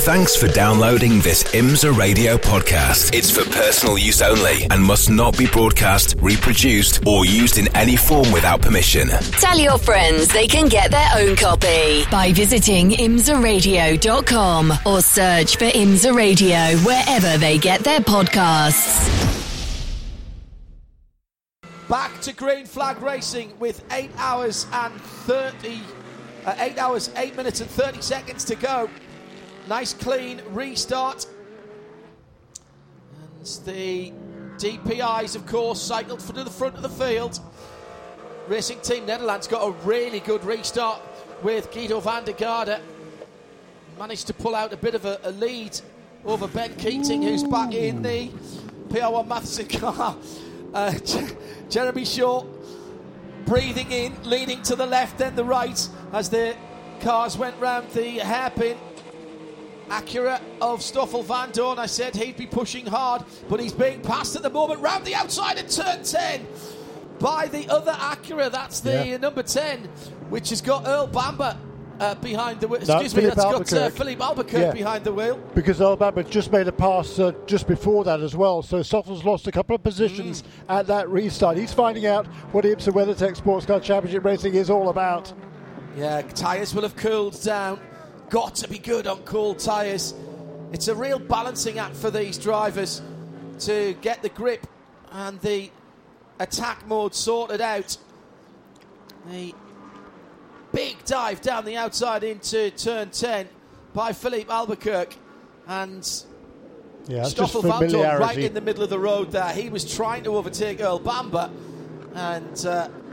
Thanks for downloading this IMSA Radio podcast. It's for personal use only and must not be broadcast, reproduced, or used in any form without permission. Tell your friends they can get their own copy by visiting imsaradio.com or search for IMSA Radio wherever they get their podcasts. Back to green flag racing with 8 hours, 8 minutes and 30 seconds to go. Nice clean restart. And the DPIs, of course, cycled to the front of the field. Racing Team Netherlands got a really good restart with Guido van der Garde. Managed to pull out a bit of a lead over Ben Keating, who's back in the PR1 Matheson car. Jeremy Shaw breathing in, leaning to the left and the right as the cars went round the hairpin. Acura of Stoffel Vandoorne, I said he'd be pushing hard, but he's being passed at the moment round the outside at turn 10 by the other Acura. That's the number 10, which has got Earl Bamber behind the wheel. Excuse me, that's got Philippe Albuquerque behind the wheel. Because Earl Bamber just made a pass just before that as well, so Stoffel's lost a couple of positions at that restart. He's finding out what IMSA WeatherTech Sports Car Championship racing is all about. Yeah, tyres will have cooled down. Got to be good on cool tyres. It's a real balancing act for these drivers to get the grip and the attack mode sorted out. The big dive down the outside into turn 10 by Philippe Albuquerque, and Stoffel Vandoorne right in the middle of the road there. He was trying to overtake Earl Bamber, and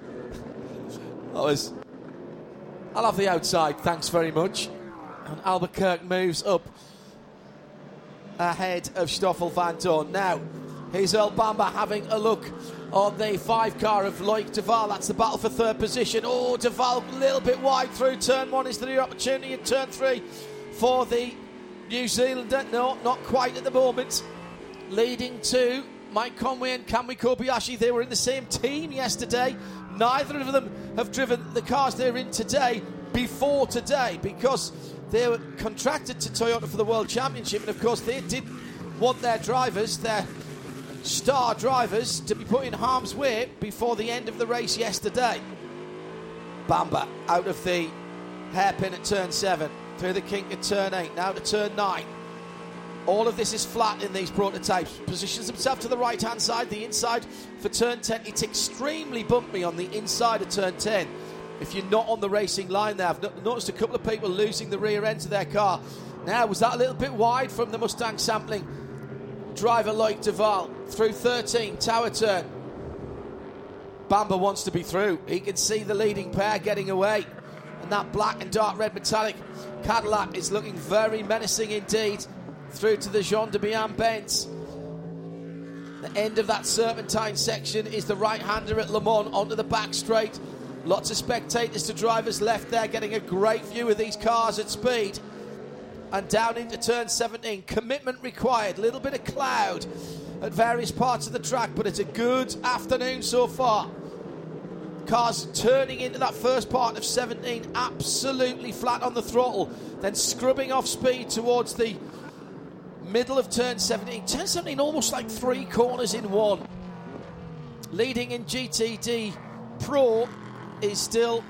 I'll have the outside, thanks very much. And Albuquerque moves up ahead of Stoffel Vandoorne. Now, here's Earl Bamber having a look on the 5 car of Loic Duval. That's the battle for third position. Oh, Duval a little bit wide through turn 1. Is there the opportunity in turn 3 for the New Zealander? No, not quite at the moment. Leading to Mike Conway and Kamui Kobayashi. They were in the same team yesterday. Neither of them have driven the cars they're in today before today, because they were contracted to Toyota for the World Championship, and of course they didn't want their drivers, their star drivers, to be put in harm's way before the end of the race yesterday. Bamber out of the hairpin at turn 7, through the kink at turn 8, now to turn 9. All of this is flat in these prototypes. Positions himself to the right hand side, the inside for turn 10. It's extremely bumpy on the inside of turn 10. If you're not on the racing line there, I've noticed a couple of people losing the rear end of their car. Now, was that a little bit wide from the Mustang sampling driver Loic Duval? Through 13, tower turn. Bamber wants to be through. He can see the leading pair getting away. And that black and dark red metallic Cadillac is looking very menacing indeed. Through to the Jean de Bihan bends. The end of that serpentine section is the right-hander at Le Mans onto the back straight. Lots of spectators to drivers left there, getting a great view of these cars at speed. And down into turn 17, commitment required. Little bit of cloud at various parts of the track, but it's a good afternoon so far. Cars turning into that first part of 17, absolutely flat on the throttle, then scrubbing off speed towards the middle of turn 17. Turn 17 almost like 3 corners in one. Leading in GTD Pro is still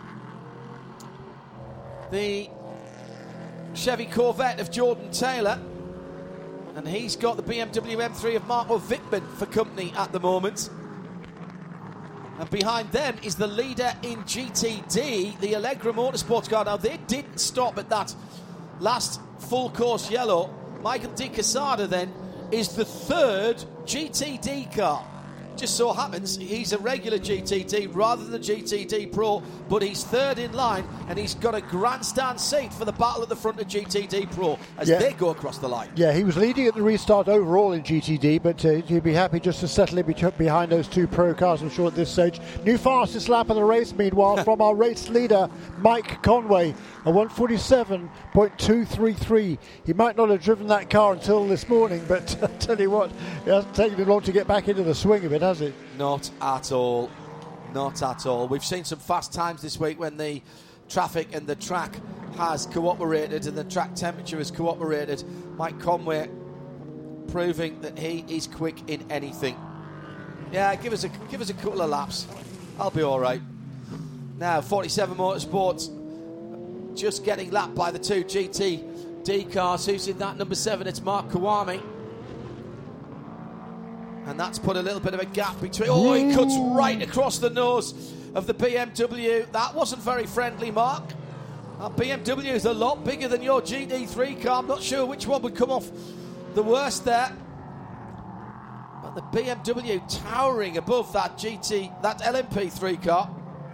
the Chevy Corvette of Jordan Taylor, and he's got the BMW M3 of Marco Wittmann for company at the moment. And behind them is the leader in GTD, the Allegra Motorsports car. Now, they didn't stop at that last full course yellow. Michael Di Casada then is the 3rd GTD car. Just so happens he's a regular GTD rather than GTD Pro, but he's 3rd in line, and he's got a grandstand seat for the battle at the front of GTD Pro as they go across the line. Yeah, he was leading at the restart overall in GTD, but he'd be happy just to settle in behind those 2 Pro cars, I'm sure, at this stage. New fastest lap of the race, meanwhile, from our race leader, Mike Conway, a 147.233. He might not have driven that car until this morning, but I tell you what, it hasn't taken him long to get back into the swing of it, has it? Not at all. Not at all. We've seen some fast times this week when the traffic and the track has cooperated and the track temperature has cooperated. Mike Conway proving that he is quick in anything. Yeah, give us a couple of laps. I'll be all right. Now, 47 Motorsports just getting lapped by the two GTD cars. Who's in that? Number 7, it's Mark Kawami. And that's put a little bit of a gap between... Oh, he cuts right across the nose of the BMW. That wasn't very friendly, Mark. That BMW is a lot bigger than your GT3 car. I'm not sure which one would come off the worst there. But the BMW towering above that LMP3 car.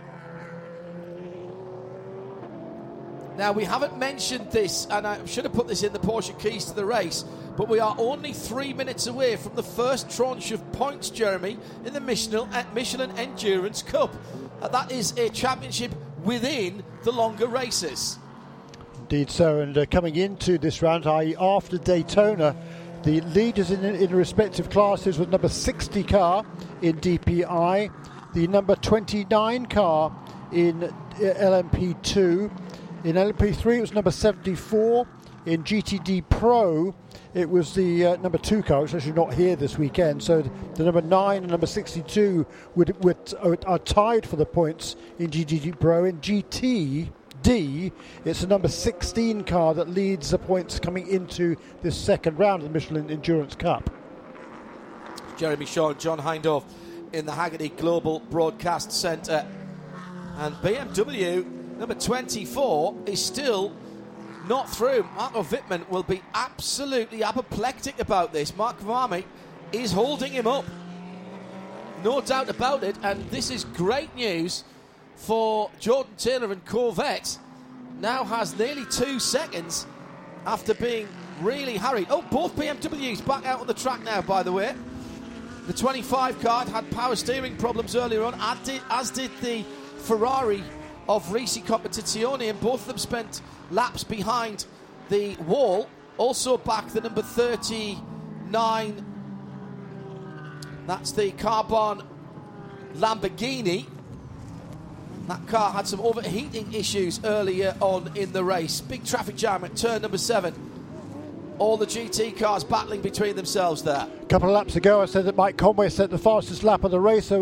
Now, we haven't mentioned this, and I should have put this in the Porsche Keys to the Race, but we are only 3 minutes away from the first tranche of points, Jeremy, in the Michelin Endurance Cup. That is a championship within the longer races. Indeed so, and coming into this round, i.e. after Daytona, the leaders in respective classes was number 60 car in DPI, the number 29 car in LMP2, in LMP3 it was number 74, in GTD Pro it was the number 2 car, which is actually not here this weekend, so the number 9 and number 62 are tied for the points in GTD Pro. In GTD, it's the number 16 car that leads the points coming into this second round of the Michelin Endurance Cup. Jeremy Shaw and John Hindhaugh in the Haggerty Global Broadcast Centre. And BMW, number 24, is still not through. Marco Wittmann will be absolutely apoplectic about this. Mark Kawami is holding him up. No doubt about it. And this is great news for Jordan Taylor and Corvette. Now has nearly 2 seconds after being really harried. Oh, both BMWs back out on the track now, by the way. The 25 car had power steering problems earlier on, as did the Ferrari of Risi Competizione, and both of them spent laps behind the wall. Also back the number 39, that's the Carbon Lamborghini. That car had some overheating issues earlier on in the race. Big traffic jam at turn number 7. All the GT cars battling between themselves there. A couple of laps ago I said that Mike Conway set the fastest lap of the race at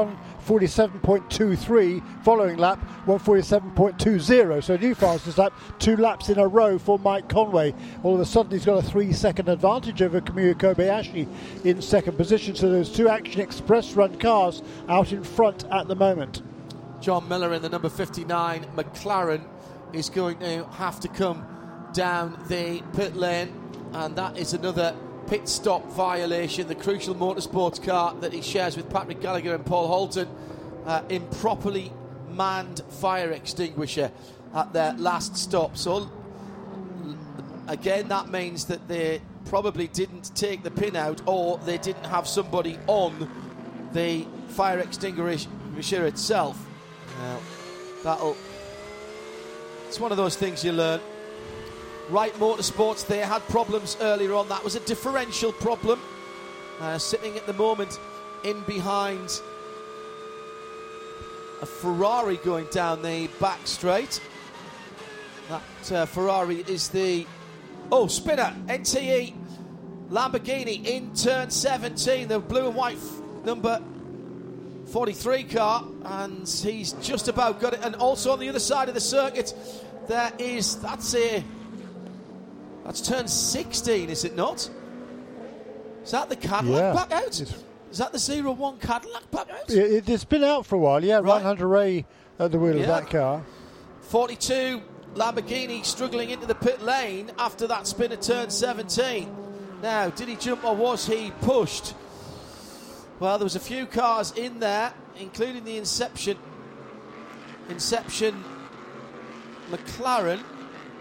1:47.23, following lap 1:47.20, so new fastest lap, 2 laps in a row for Mike Conway. All of a sudden he's got a 3-second advantage over Kamui Kobayashi in second position, so those 2 Action Express run cars out in front at the moment. John Miller in the number 59 McLaren is going to have to come down the pit lane, and that is another pit stop violation. The Crucial Motorsports car that he shares with Patrick Gallagher and Paul Holton, improperly manned fire extinguisher at their last stop. So again, that means that they probably didn't take the pin out, or they didn't have somebody on the fire extinguisher itself. It's one of those things you learn. Wright Motorsports, they had problems earlier on. That was a differential problem. Sitting at the moment in behind a Ferrari going down the back straight. That Ferrari is the... Oh, spinner, NTE Lamborghini in turn 17. The blue and white number 43 car. And he's just about got it. And also on the other side of the circuit, that's turn 16, is it not? Is that the Cadillac back out? Is that the 01 Cadillac back out? It's been out for a while, yeah. Right. Ryan Hunter-Reay at the wheel of that car. 42 Lamborghini struggling into the pit lane after that spin at turn 17. Now, did he jump or was he pushed? Well, there was a few cars in there, including the Inception McLaren.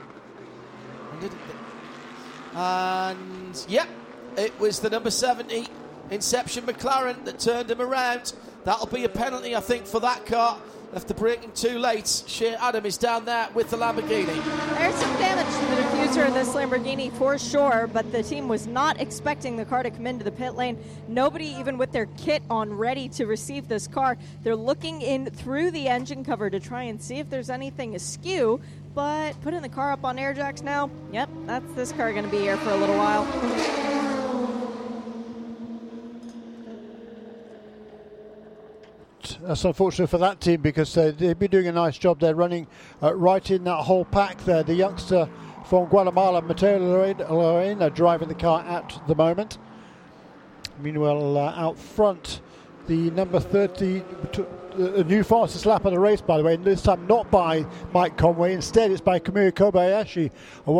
And it was the number 70 Inception McLaren that turned him around. That'll be a penalty, I think, for that car. left the braking too late. Shea Adam is down there with the Lamborghini. There's some damage to the diffuser of this Lamborghini for sure, but the team was not expecting the car to come into the pit lane. Nobody even with their kit on ready to receive this car. They're looking in through the engine cover to try and see if there's anything askew, but putting the car up on air jacks now, yep, that's this car going to be here for a little while. That's unfortunate for that team because they've been doing a nice job. They're running right in that whole pack there. The youngster from Guatemala, Mateo Lorena, driving the car at the moment. Meanwhile, out front, the number 30, the new fastest lap of the race, by the way, and this time not by Mike Conway. Instead, it's by Kamui Kobayashi, a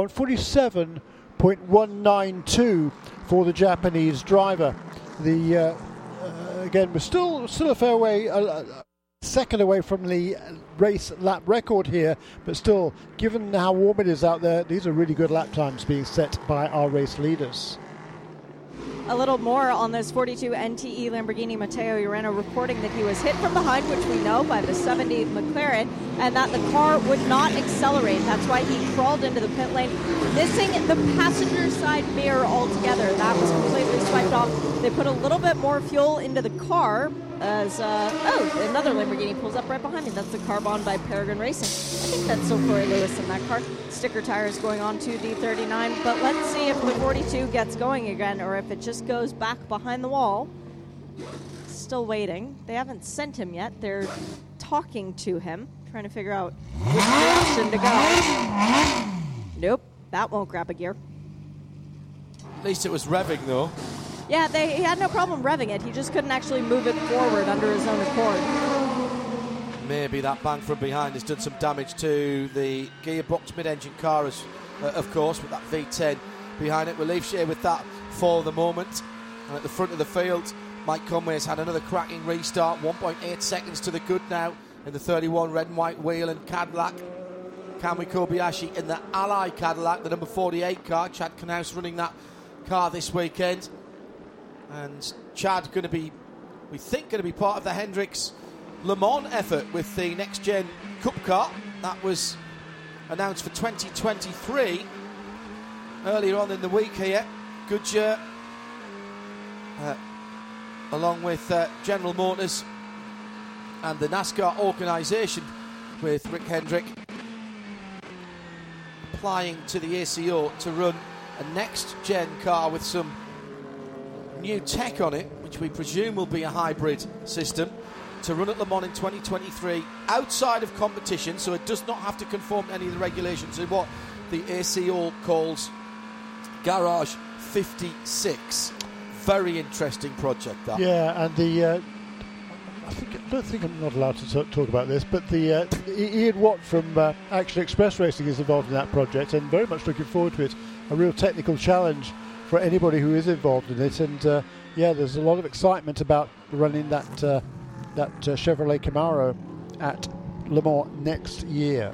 147.192 for the Japanese driver. The again, we're still a fair way, second away from the race lap record here, but still, given how warm it is out there, these are really good lap times being set by our race leaders. A little more on this 42 NTE Lamborghini. Mateo Lorena reporting that he was hit from behind, which we know, by the 70 McLaren, and that the car would not accelerate. That's why he crawled into the pit lane, missing the passenger side mirror altogether. That was completely swiped off. They put a little bit more fuel into the car as, another Lamborghini pulls up right behind me. That's the Carbon by Peregrine Racing. I think that's still Corey Lewis in that car. Sticker tires going on to D39, but let's see if the 42 gets going again or if it just goes back behind the wall. Still waiting. They haven't sent him yet. They're talking to him, trying to figure out which direction to go. Nope, that won't grab a gear. At least it was revving, though. Yeah, he had no problem revving it. He just couldn't actually move it forward under his own accord. Maybe that bang from behind has done some damage to the gearbox mid-engine car, of course, with that V10 behind it. We'll leave Shea with that for the moment. And at the front of the field, Mike Conway has had another cracking restart. 1.8 seconds to the good now in the 31 red and white wheel and Cadillac. Kamui Kobayashi in the Ally Cadillac, the number 48 car. Chad Knaus running that car this weekend. And Chad going to be, we think, going to be part of the Hendricks Le Mans effort with the Next Gen Cup car. That was announced for 2023 earlier on in the week here. Goodyear, along with General Motors and the NASCAR organisation, with Rick Hendrick applying to the ACO to run a Next Gen car with some new tech on it, which we presume will be a hybrid system, to run at Le Mans in 2023 outside of competition, so it does not have to conform to any of the regulations in what the ACO calls Garage 56. Very interesting project, that. Yeah, and the I don't think I'm not allowed to talk about this, but the Ian Watt from Action Express Racing is involved in that project, and very much looking forward to it. A real technical challenge for anybody who is involved in it, and there's a lot of excitement about running that Chevrolet Camaro at Le Mans next year.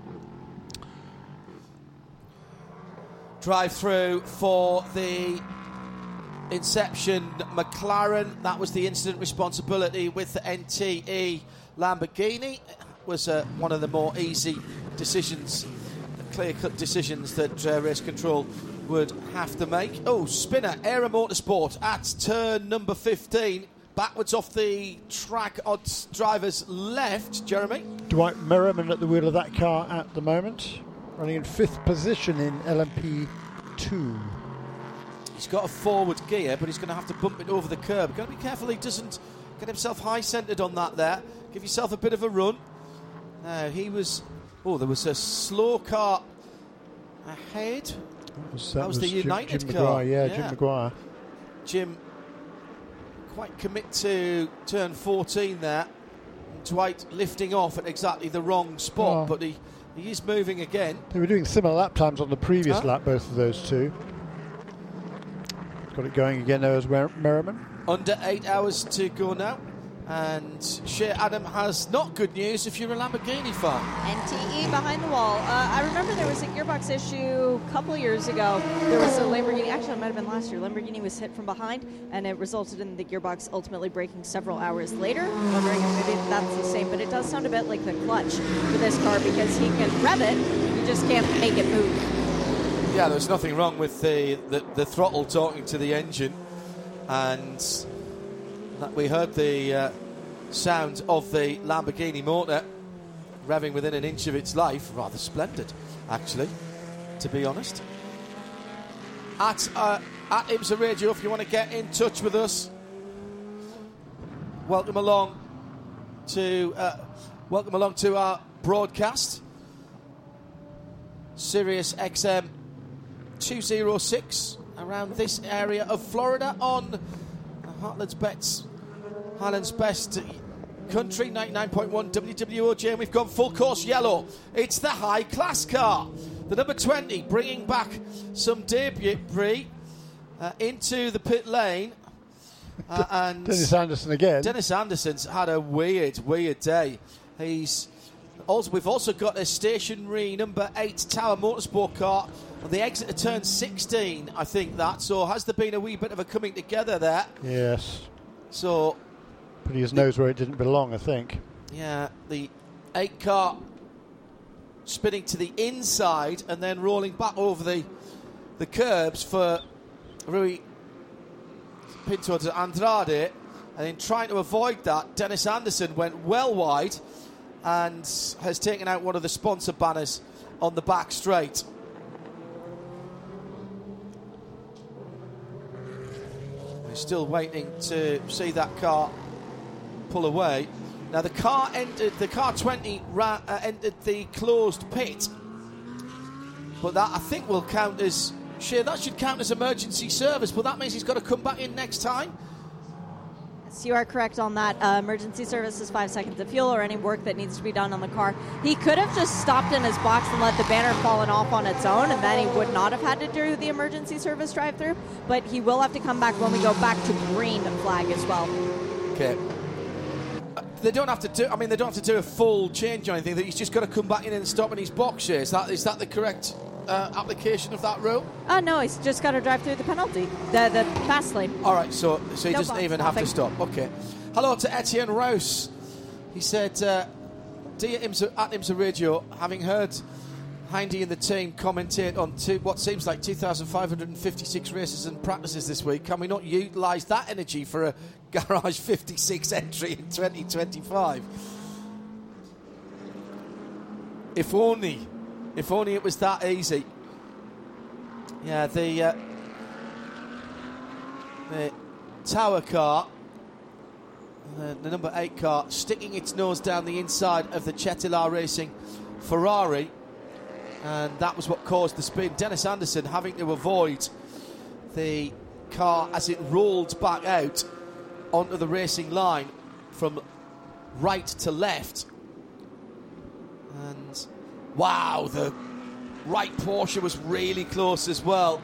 Drive through for the Inception McLaren. That was the incident responsibility with the NTE Lamborghini. It was one of the more easy decisions, clear-cut decisions that race control would have to make. Oh, spinner, Era Motorsport at turn number 15. Backwards off the track on driver's left, Jeremy. Dwight Merriman at the wheel of that car at the moment, running in 5th position in LMP2. He's got a forward gear, but he's going to have to bump it over the curb. Got to be careful he doesn't get himself high-centred on that there. Give yourself a bit of a run. There was a slow car ahead. That was the United Jim car. McGuire, Jim McGuire. Jim quite commit to turn 14 there. Dwight lifting off at exactly the wrong spot, but he is moving again. They were doing similar lap times on the previous lap, both of those two. Got it going again there as Merriman. Under 8 hours to go now. And Shea Adam has not good news if you're a Lamborghini fan. NTE behind the wall. I remember there was a gearbox issue a couple of years ago. There was a Lamborghini, actually it might have been last year, Lamborghini was hit from behind, and it resulted in the gearbox ultimately breaking several hours later. I'm wondering if maybe that's the same, but it does sound a bit like the clutch for this car because he can rev it, you just can't make it move. Yeah, there's nothing wrong with the throttle talking to the engine, and we heard the sound of the Lamborghini motor revving within an inch of its life. Rather splendid, actually, to be honest. At IMSA Radio, if you want to get in touch with us, welcome along to our broadcast. Sirius XM 206 around this area of Florida on Highlands Best Country 99.1 WWOJ, and we've gone full course yellow. It's the high class car, the number 20, bringing back some debris into the pit lane. And Dennis Anderson again. Dennis Anderson's had a weird day. We've also got a stationary number 8 Tower Motorsport car on the exit of turn 16, I think that. So has there been a wee bit of a coming together there? Yes. So put his nose where it didn't belong, I think. Yeah, the 8 car spinning to the inside and then rolling back over the curbs for Rui Pinto to Andrade, and in trying to avoid that, Dennis Anderson went well wide and has taken out one of the sponsor banners on the back straight. We're still waiting to see that car pull away. Now the car 20 entered the closed pit, but that I think will count as that should count as emergency service, but that means he's got to come back in next time. Yes, you are correct on that. Emergency service is 5 seconds of fuel or any work that needs to be done on the car. He could have just stopped in his box and let the banner fallen off on its own, and then he would not have had to do the emergency service drive-through, but he will have to come back when we go back to green flag as well. Okay. They don't have to do a full change or anything. He's just got to come back in and stop in his box here. Is that the correct application of that rule? No, he's just got to drive through the penalty, the fast lane. All right, so he No doesn't box, even nothing. have to stop. Okay. Hello to Etienne Rouse. He said, "Dear IMSA Radio, having heard Hindy and the team commentate on what seems like 2,556 races and practices this week, can we not utilise that energy for a Garage 56 entry in 2025? If only it was that easy." Yeah, the Tower car, the number 8 car, sticking its nose down the inside of the Cetilar Racing Ferrari, and that was what caused the spin. Dennis Anderson having to avoid the car as it rolled back out onto the racing line from right to left. And wow, the right Porsche was really close as well.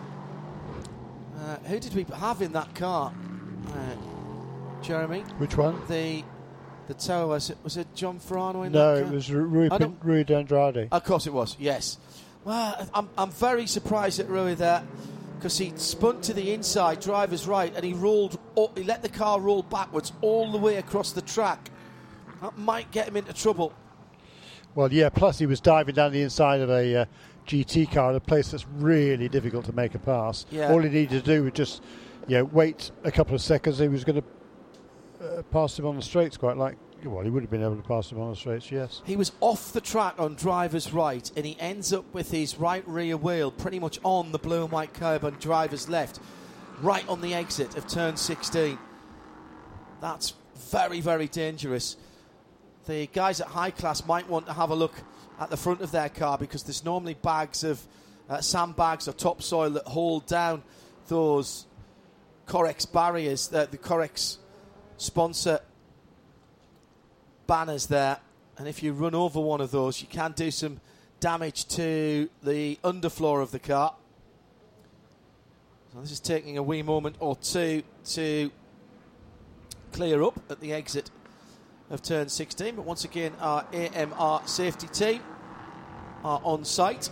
Who did we have in that car, Jeremy? Which one? The Tower, was it John Ferrano in No, that car? it was Rui Andrade. Of course it was, yes. Well, I'm very surprised at Rui there, because he spun to the inside, driver's right, and he let the car roll backwards all the way across the track. That might get him into trouble. Well, yeah, plus he was diving down the inside of a GT car, a place that's really difficult to make a pass. Yeah. All he needed to do was just wait a couple of seconds. He was going to pass him on the straights he would have been able to pass him on the straights, yes. He was off the track on driver's right, and he ends up with his right rear wheel pretty much on the blue and white curb on driver's left, right on the exit of turn 16. That's very, very dangerous. The guys at High Class might want to have a look at the front of their car, because there's normally bags of sandbags or topsoil that hold down those Corex barriers, the Corex sponsor banners there, and if you run over one of those, you can do some damage to the underfloor of the car. So this is taking a wee moment or two to clear up at the exit of turn 16. But once again, our AMR safety team are on site.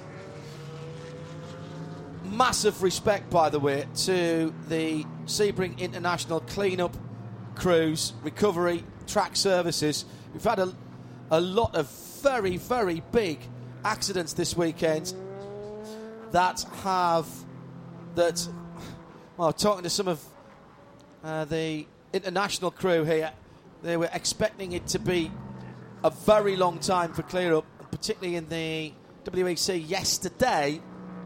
Massive respect, by the way, to the Sebring International clean-up crews, recovery, track services. We've had a lot of very, very big accidents this weekend talking to some of the international crew here, they were expecting it to be a very long time for clear-up, particularly in the WEC yesterday,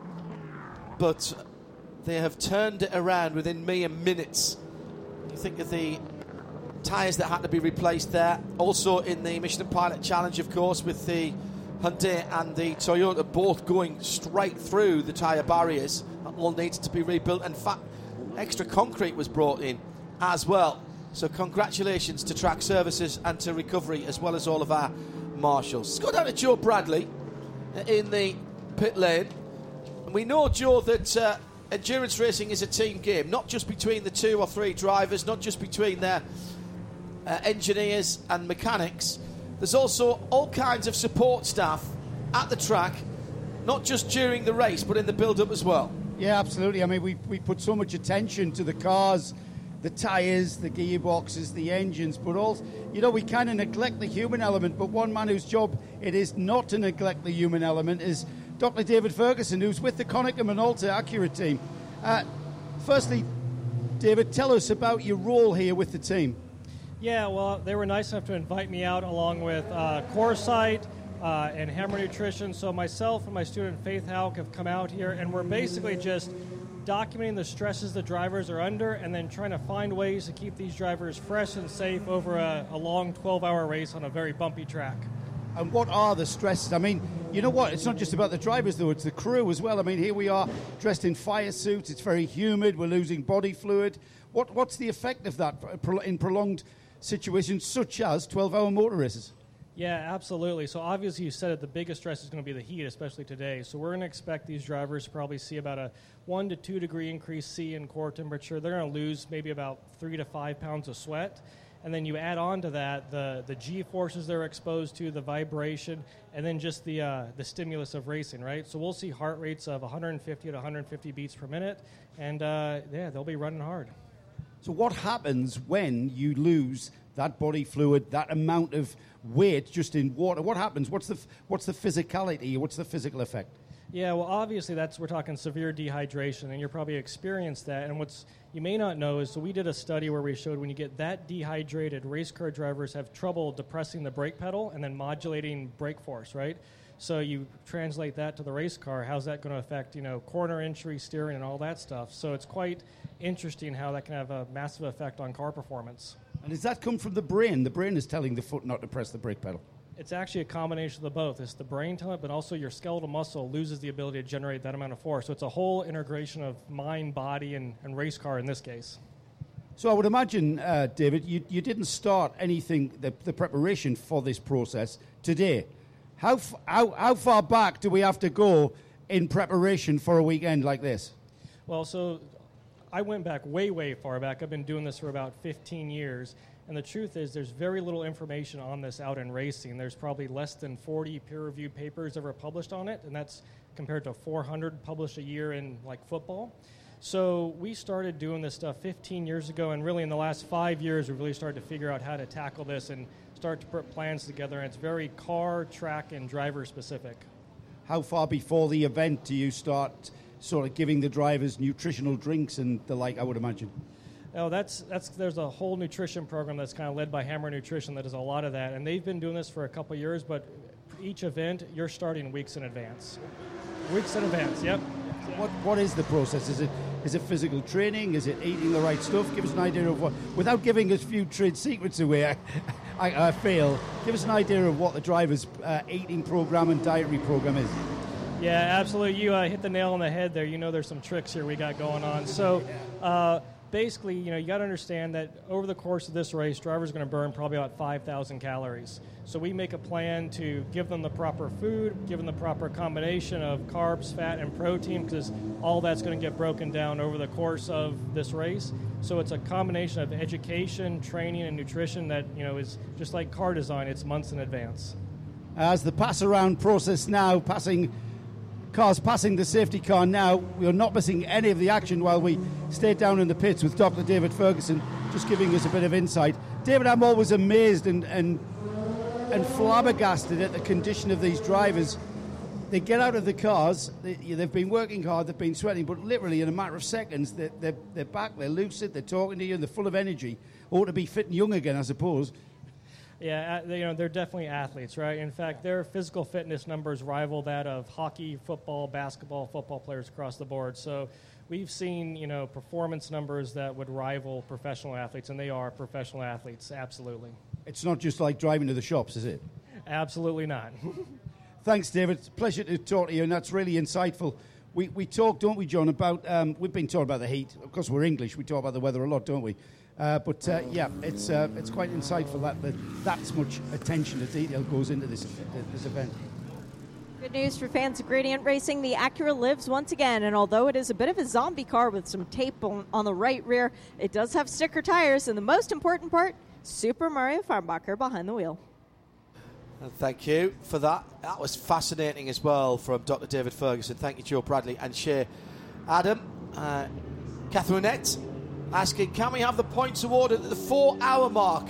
but they have turned it around within mere minutes. You think of the tyres that had to be replaced there. Also in the Michelin Pilot Challenge, of course, with the Hyundai and the Toyota both going straight through the tyre barriers. That all needs to be rebuilt. In fact, extra concrete was brought in as well. So congratulations to Track Services and to Recovery, as well as all of our marshals. Let's go down to Joe Bradley in the pit lane. And we know, Joe, that endurance racing is a team game, not just between the 2 or 3 drivers, not just between their engineers and mechanics. There's also all kinds of support staff at the track, not just during the race, but in the build-up as well. Yeah, absolutely. I mean, we put so much attention to the cars, the tyres, the gearboxes, the engines, but also, we kind of neglect the human element. But one man whose job it is not to neglect the human element is Dr. David Ferguson, who's with the Konica Minolta Acura team. Firstly, David, tell us about your role here with the team. Yeah, well, they were nice enough to invite me out along with Coresight and Hammer Nutrition. So myself and my student Faith Houck have come out here, and we're basically just documenting the stresses the drivers are under and then trying to find ways to keep these drivers fresh and safe over a long 12-hour race on a very bumpy track. And what are the stresses? I mean, you know what? It's not just about the drivers, though. It's the crew as well. I mean, here we are dressed in fire suits. It's very humid. We're losing body fluid. What's the effect of that in prolonged situations such as 12-hour motor races? Yeah, absolutely. So obviously you said it, the biggest stress is going to be the heat, especially today. So we're going to expect these drivers to probably see about a 1 to 2 degree increase C in core temperature. They're going to lose maybe about 3 to 5 pounds of sweat. And then you add on to that the G-forces they're exposed to, the vibration, and then just the stimulus of racing, right? So we'll see heart rates of 150 to 150 beats per minute, and they'll be running hard. So what happens when you lose that body fluid, that amount of weight just in water? What happens? What's the physicality? What's the physical effect? Yeah, well, obviously we're talking severe dehydration, and you're probably experienced that. And what's you may not know is, so we did a study where we showed when you get that dehydrated, race car drivers have trouble depressing the brake pedal and then modulating brake force, right? So you translate that to the race car, how's that going to affect, corner entry, steering, and all that stuff? So it's quite interesting how that can have a massive effect on car performance. And does that come from the brain? The brain is telling the foot not to press the brake pedal. It's actually a combination of the both. It's the brain telling it, but also your skeletal muscle loses the ability to generate that amount of force. So it's a whole integration of mind, body, and race car in this case. So I would imagine, David, you didn't start anything, the preparation for this process today. How far back do we have to go in preparation for a weekend like this? Well, so I went back way, way far back. I've been doing this for about 15 years. And the truth is there's very little information on this out in racing. There's probably less than 40 peer-reviewed papers ever published on it, and that's compared to 400 published a year in, football. So we started doing this stuff 15 years ago, and really in the last 5 years we really started to figure out how to tackle this and start to put plans together, and it's very car, track, and driver specific. How far before the event do you start sort of giving the drivers nutritional drinks and the like, I would imagine? Oh, there's a whole nutrition program that's kind of led by Hammer Nutrition that does a lot of that, and they've been doing this for a couple of years, but each event, you're starting weeks in advance. Weeks in advance, yep. What is the process? Is it physical training? Is it eating the right stuff? Give us an idea of what, without giving us a few trade secrets away, I fail. Give us an idea of what the driver's eating program and dietary program is. Yeah, absolutely. You hit the nail on the head there. There's some tricks here we got going on. So basically, you got to understand that over the course of this race, drivers are going to burn probably about 5,000 calories. So we make a plan to give them the proper food, give them the proper combination of carbs, fat, and protein, because all that's going to get broken down over the course of this race. So it's a combination of education, training, and nutrition that, is just like car design. It's months in advance. As the pass-around process now, cars passing the safety car now, we are not missing any of the action while we stay down in the pits with Dr. David Ferguson, just giving us a bit of insight. David, I'm always amazed and flabbergasted at the condition of these drivers. They get out of the cars, they've been working hard, they've been sweating, but literally in a matter of seconds, they're back, they're lucid, they're talking to you, and they're full of energy. Ought to be fit and young again, I suppose. Yeah, they're definitely athletes, right? In fact, their physical fitness numbers rival that of hockey, football, basketball, football players across the board. So we've seen, performance numbers that would rival professional athletes, and they are professional athletes, absolutely. It's not just like driving to the shops, is it? Absolutely not. Thanks, David. It's a pleasure to talk to you, and that's really insightful. We talk, don't we, John, about, we've been talking about the heat. Of course, we're English. We talk about the weather a lot, don't we? But it's quite insightful that much attention to detail goes into this event. Good news for fans of Gradient Racing. The Acura lives once again, and although it is a bit of a zombie car with some tape on the right rear, it does have sticker tires, and the most important part, Super Mario Farnbacher behind the wheel. Thank you for that. That was fascinating as well from Dr. David Ferguson. Thank you, Joe Bradley and Shea Adam. Catherinette asking, can we have the points awarded at the 4-hour mark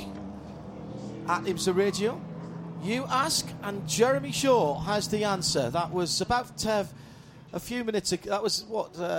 at IMSA Radio? You ask, and Jeremy Shaw has the answer. That was about a few minutes ago. That was,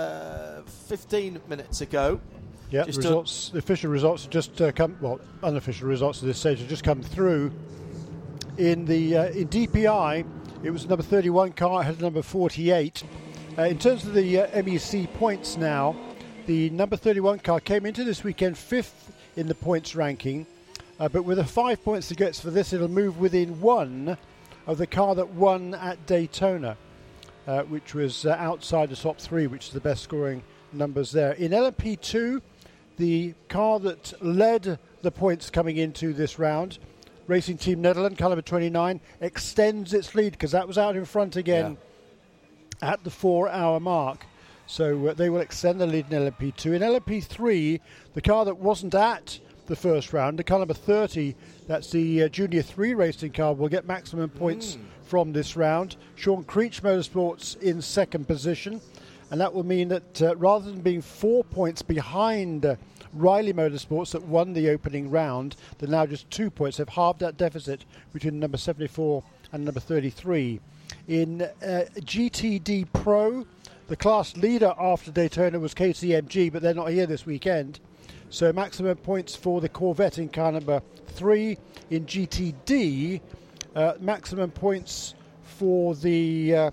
15 minutes ago. Yeah, the official results have just unofficial results at this stage have just come through. In DPI, it was number 31 car, it had number 48. In terms of the MEC points now, the number 31 car came into this weekend 5th in the points ranking, but with the 5 points it gets for this, it'll move within one of the car that won at Daytona, which was outside the top 3, which is the best scoring numbers there. In LMP2, the car that led the points coming into this round, Racing Team Netherlands, car number 29, extends its lead because that was out in front again at the 4-hour mark. So they will extend the lead in LMP2. In LMP3, the car that wasn't at the first round, the car number 30, that's the Junior 3 racing car, will get maximum points from this round. Sean Creech Motorsports in second position. And that will mean that rather than being 4 points behind Riley Motorsports that won the opening round, they're now just 2 points. They've halved that deficit between number 74 and number 33. In GTD Pro, the class leader after Daytona was KCMG, but they're not here this weekend. So maximum points for the Corvette in car number 3. In GTD, maximum points for the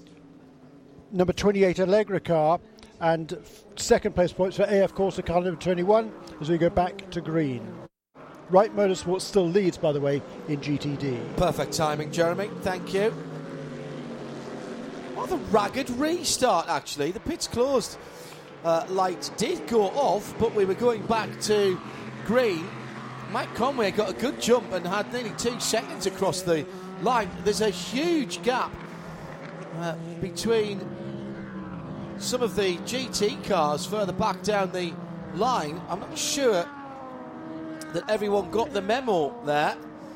number 28 Allegra car, and second place points for AF Corsa car number 21 as we go back to green. Wright Motorsports still leads, by the way, in GTD. Perfect timing, Jeremy. Thank you. Rather ragged restart, actually. The pit's closed. Light did go off, but we were going back to green. Mike Conway got a good jump and had nearly 2 seconds across the line. There's a huge gap between some of the GT cars further back down the line. I'm not sure that everyone got the memo there.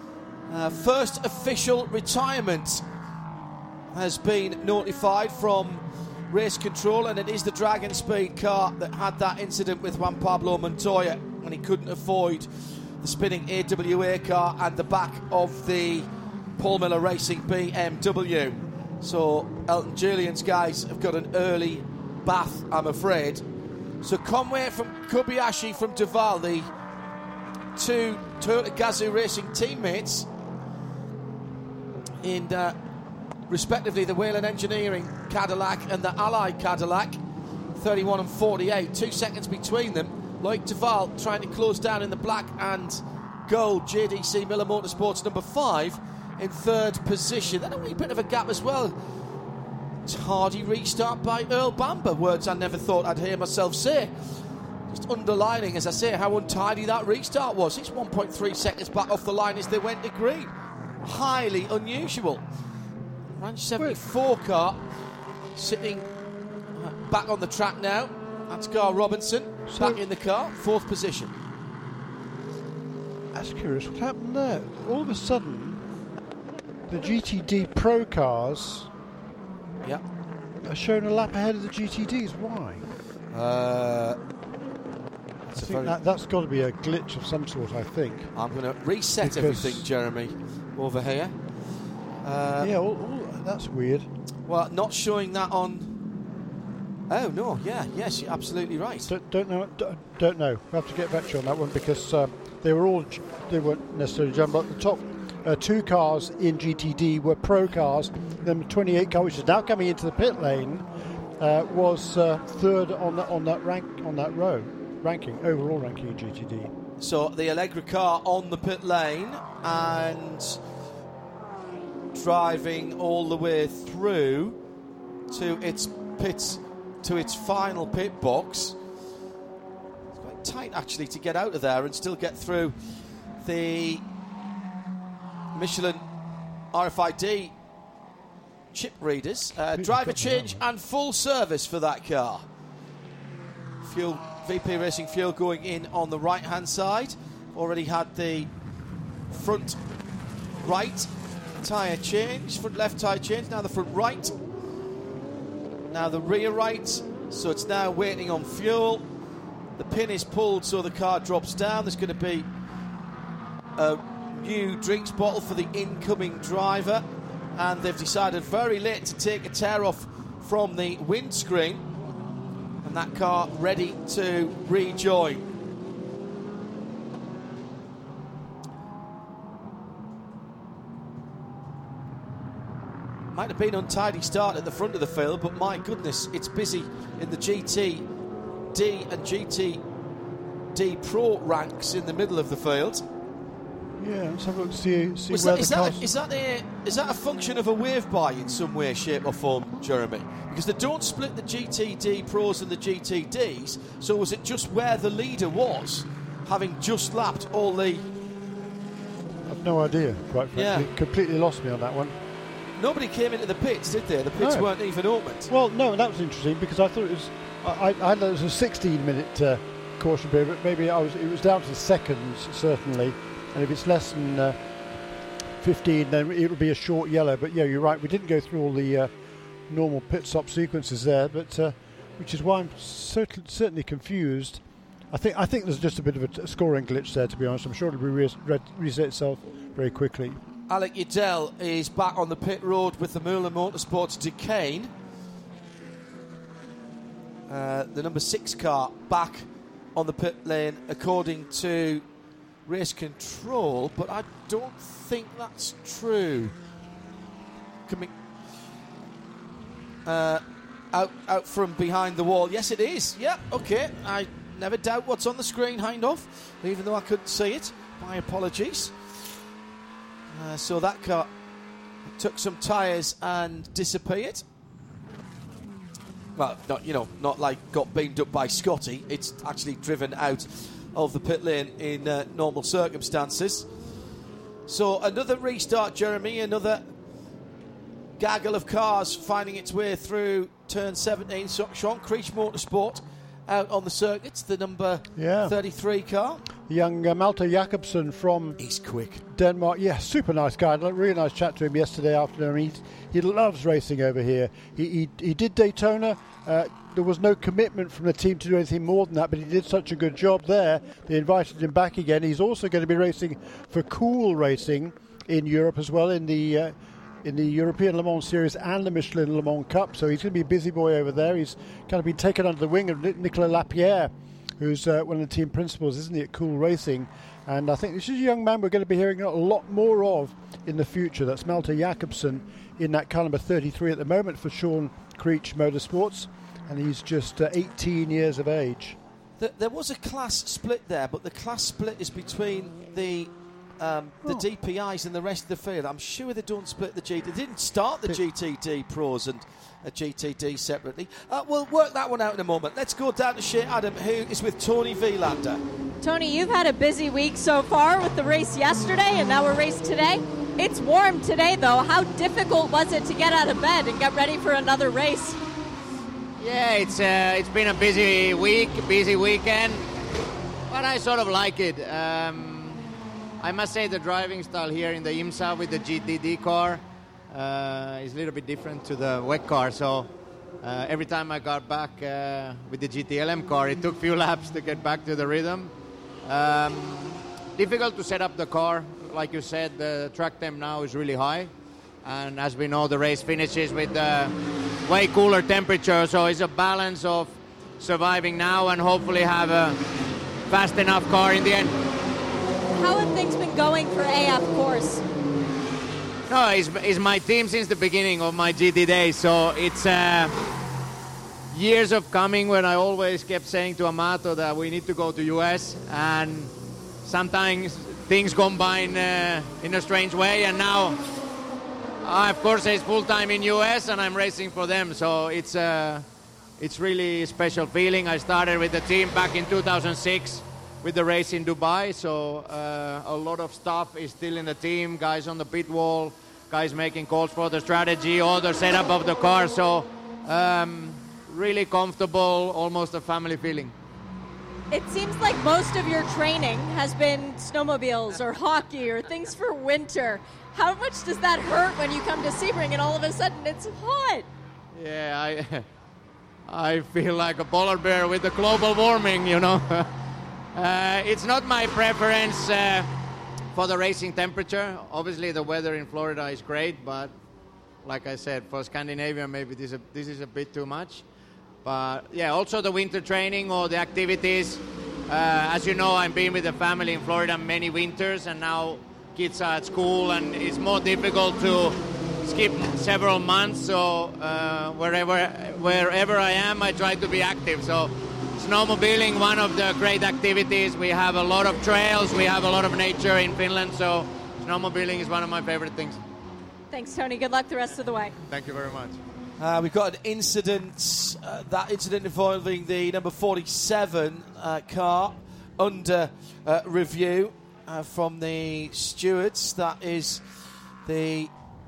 First official retirement has been notified from race control, and it is the Dragon Speed car that had that incident with Juan Pablo Montoya when he couldn't avoid the spinning AWA car and the back of the Paul Miller Racing BMW. So Elton Julian's guys have got an early bath, I'm afraid. So Conway from Kobayashi from Duval, the 2 Toyota Gazoo Racing teammates in respectively the Whelen Engineering Cadillac and the Allied Cadillac, 31 and 48, 2 seconds between them. Loic Duval trying to close down in the black and gold JDC Miller Motorsports number 5 in third position. Then a wee bit of a gap as well. Tardy restart by Earl Bamber, words I never thought I'd hear myself say. Just underlining, as I say, how untidy that restart was. It's 1.3 seconds back off the line as they went to green. Highly unusual. Ranch 74 car sitting back on the track now. That's Gar Robinson back in the car, 4th position. That's curious. What happened there? All of a sudden, the GTD Pro cars are showing a lap ahead of the GTDs. Why? I think that's got to be a glitch of some sort, I think. I'm going to reset everything, Jeremy, over here. That's weird. Well, not showing that on... Oh, no, yes, you're absolutely right. Don't know. We'll have to get back to you on that one, because they weren't necessarily jumbled up. The top 2 cars in GTD were Pro cars. Then the 28 car, which is now coming into the pit lane, was 3rd on that overall ranking in GTD. So the Allegra car on the pit lane and driving all the way through to its final pit box. It's quite tight actually to get out of there and still get through the Michelin RFID chip readers. Driver change and full service for that car. VP Racing fuel going in on the right hand side. Already had the front right tyre change, front left tyre change, now the front right, now the rear right, so it's now waiting on fuel. The pin is pulled so the car drops down. There's going to be a new drinks bottle for the incoming driver, and they've decided very late to take a tear off from the windscreen, and that car ready to rejoin. Might have been an untidy start at the front of the field, but my goodness, it's busy in the GTD and GTD Pro ranks in the middle of the field. Yeah, let's have a look, see where the cars... Is that a function of a wave buy in some way, shape or form, Jeremy? Because they don't split the GTD Pros and the GTDs, so was it just where the leader was, having just lapped all the... I've no idea, quite frankly. Yeah. Completely lost me on that one. Nobody came into the pits, did they? The pits weren't even opened. Well, no, that was interesting because I thought it was... I thought it was a 16-minute caution period, but maybe it was down to seconds, certainly. And if it's less than 15, then it'll be a short yellow. But yeah, you're right. We didn't go through all the normal pit stop sequences there, but which is why I'm certainly confused. I think there's just a bit of a scoring glitch there, to be honest. I'm sure it'll reset itself very quickly. Alec Udell is back on the pit road with the Müller Motorsports Duquesne. The number 6 car back on the pit lane, according to Race Control, but I don't think that's true. Coming out from behind the wall. Yes, it is. Yeah, okay. I never doubt what's on the screen, Hindhoff, even though I couldn't see it. My apologies. So that car took some tyres and disappeared. Well, not like got beamed up by Scotty. It's actually driven out of the pit lane in normal circumstances. So another restart, Jeremy. Another gaggle of cars finding its way through turn 17. So Sean Creech Motorsport out on the circuits, the number 33 car. The young Malte Jakobsen from He's quick. Denmark. Yeah, super nice guy. Really nice chat to him yesterday afternoon. He loves racing over here. He did Daytona. There was no commitment from the team to do anything more than that, but he did such a good job there. They invited him back again. He's also going to be racing for Cool Racing in Europe as well, in the European Le Mans Series and the Michelin Le Mans Cup. So he's going to be a busy boy over there. He's kind of been taken under the wing of Nicolas Lapierre, who's one of the team principals, isn't he, at Cool Racing. And I think this is a young man we're going to be hearing a lot more of in the future. That's Malte Jakobsen in that car number 33 at the moment for Sean Creech Motorsports. And he's just 18 years of age. There was a class split there, but the class split is between the the DPIs and the rest of the field. I'm sure they don't split the GT. They didn't start the GTD Pros and a GTD separately. We'll work that one out in a moment. Let's go down to Shea Adam, who is with Tony Vilander. Tony, you've had a busy week so far with the race yesterday and now a race today. It's warm today, though. How difficult was it to get out of bed and get ready for another race? Yeah, it's been a busy week, busy weekend, but I sort of like it. I must say the driving style here in the IMSA with the GTD car is a little bit different to the WEC car. So every time I got back with the GTLM car, it took a few laps to get back to the rhythm. Difficult to set up the car. Like you said, the track temp now is really high. And as we know, the race finishes with way cooler temperature. So it's a balance of surviving now and hopefully have a fast enough car in the end. How have things been going for AF Course? No, it's my team since the beginning of my GT days. So it's years of coming when I always kept saying to Amato that we need to go to US. And sometimes things combine in a strange way. And now, of course, it's full-time in US and I'm racing for them. So it's really a special feeling. I started with the team back in 2006 with the race in Dubai. So a lot of stuff is still in the team. Guys on the pit wall, guys making calls for the strategy, all the setup of the car. So really comfortable, almost a family feeling. It seems like most of your training has been snowmobiles or hockey or things for winter. How much does that hurt when you come to Sebring and all of a sudden it's hot? Yeah, I feel like a polar bear with the global warming, you know. It's not my preference for the racing temperature. Obviously, the weather in Florida is great, but like I said, for Scandinavia, maybe this is a bit too much. But yeah, also the winter training or the activities. As you know, I've been with the family in Florida many winters, and now kids are at school, and it's more difficult to skip several months. So wherever I am, I try to be active. So snowmobiling, one of the great activities. We have a lot of trails, we have a lot of nature in Finland. So snowmobiling is one of my favorite things. Thanks, Tony. Good luck the rest of the way. Thank you very much. We've got an incident, that incident involving the number 47 car under review from the stewards. That is the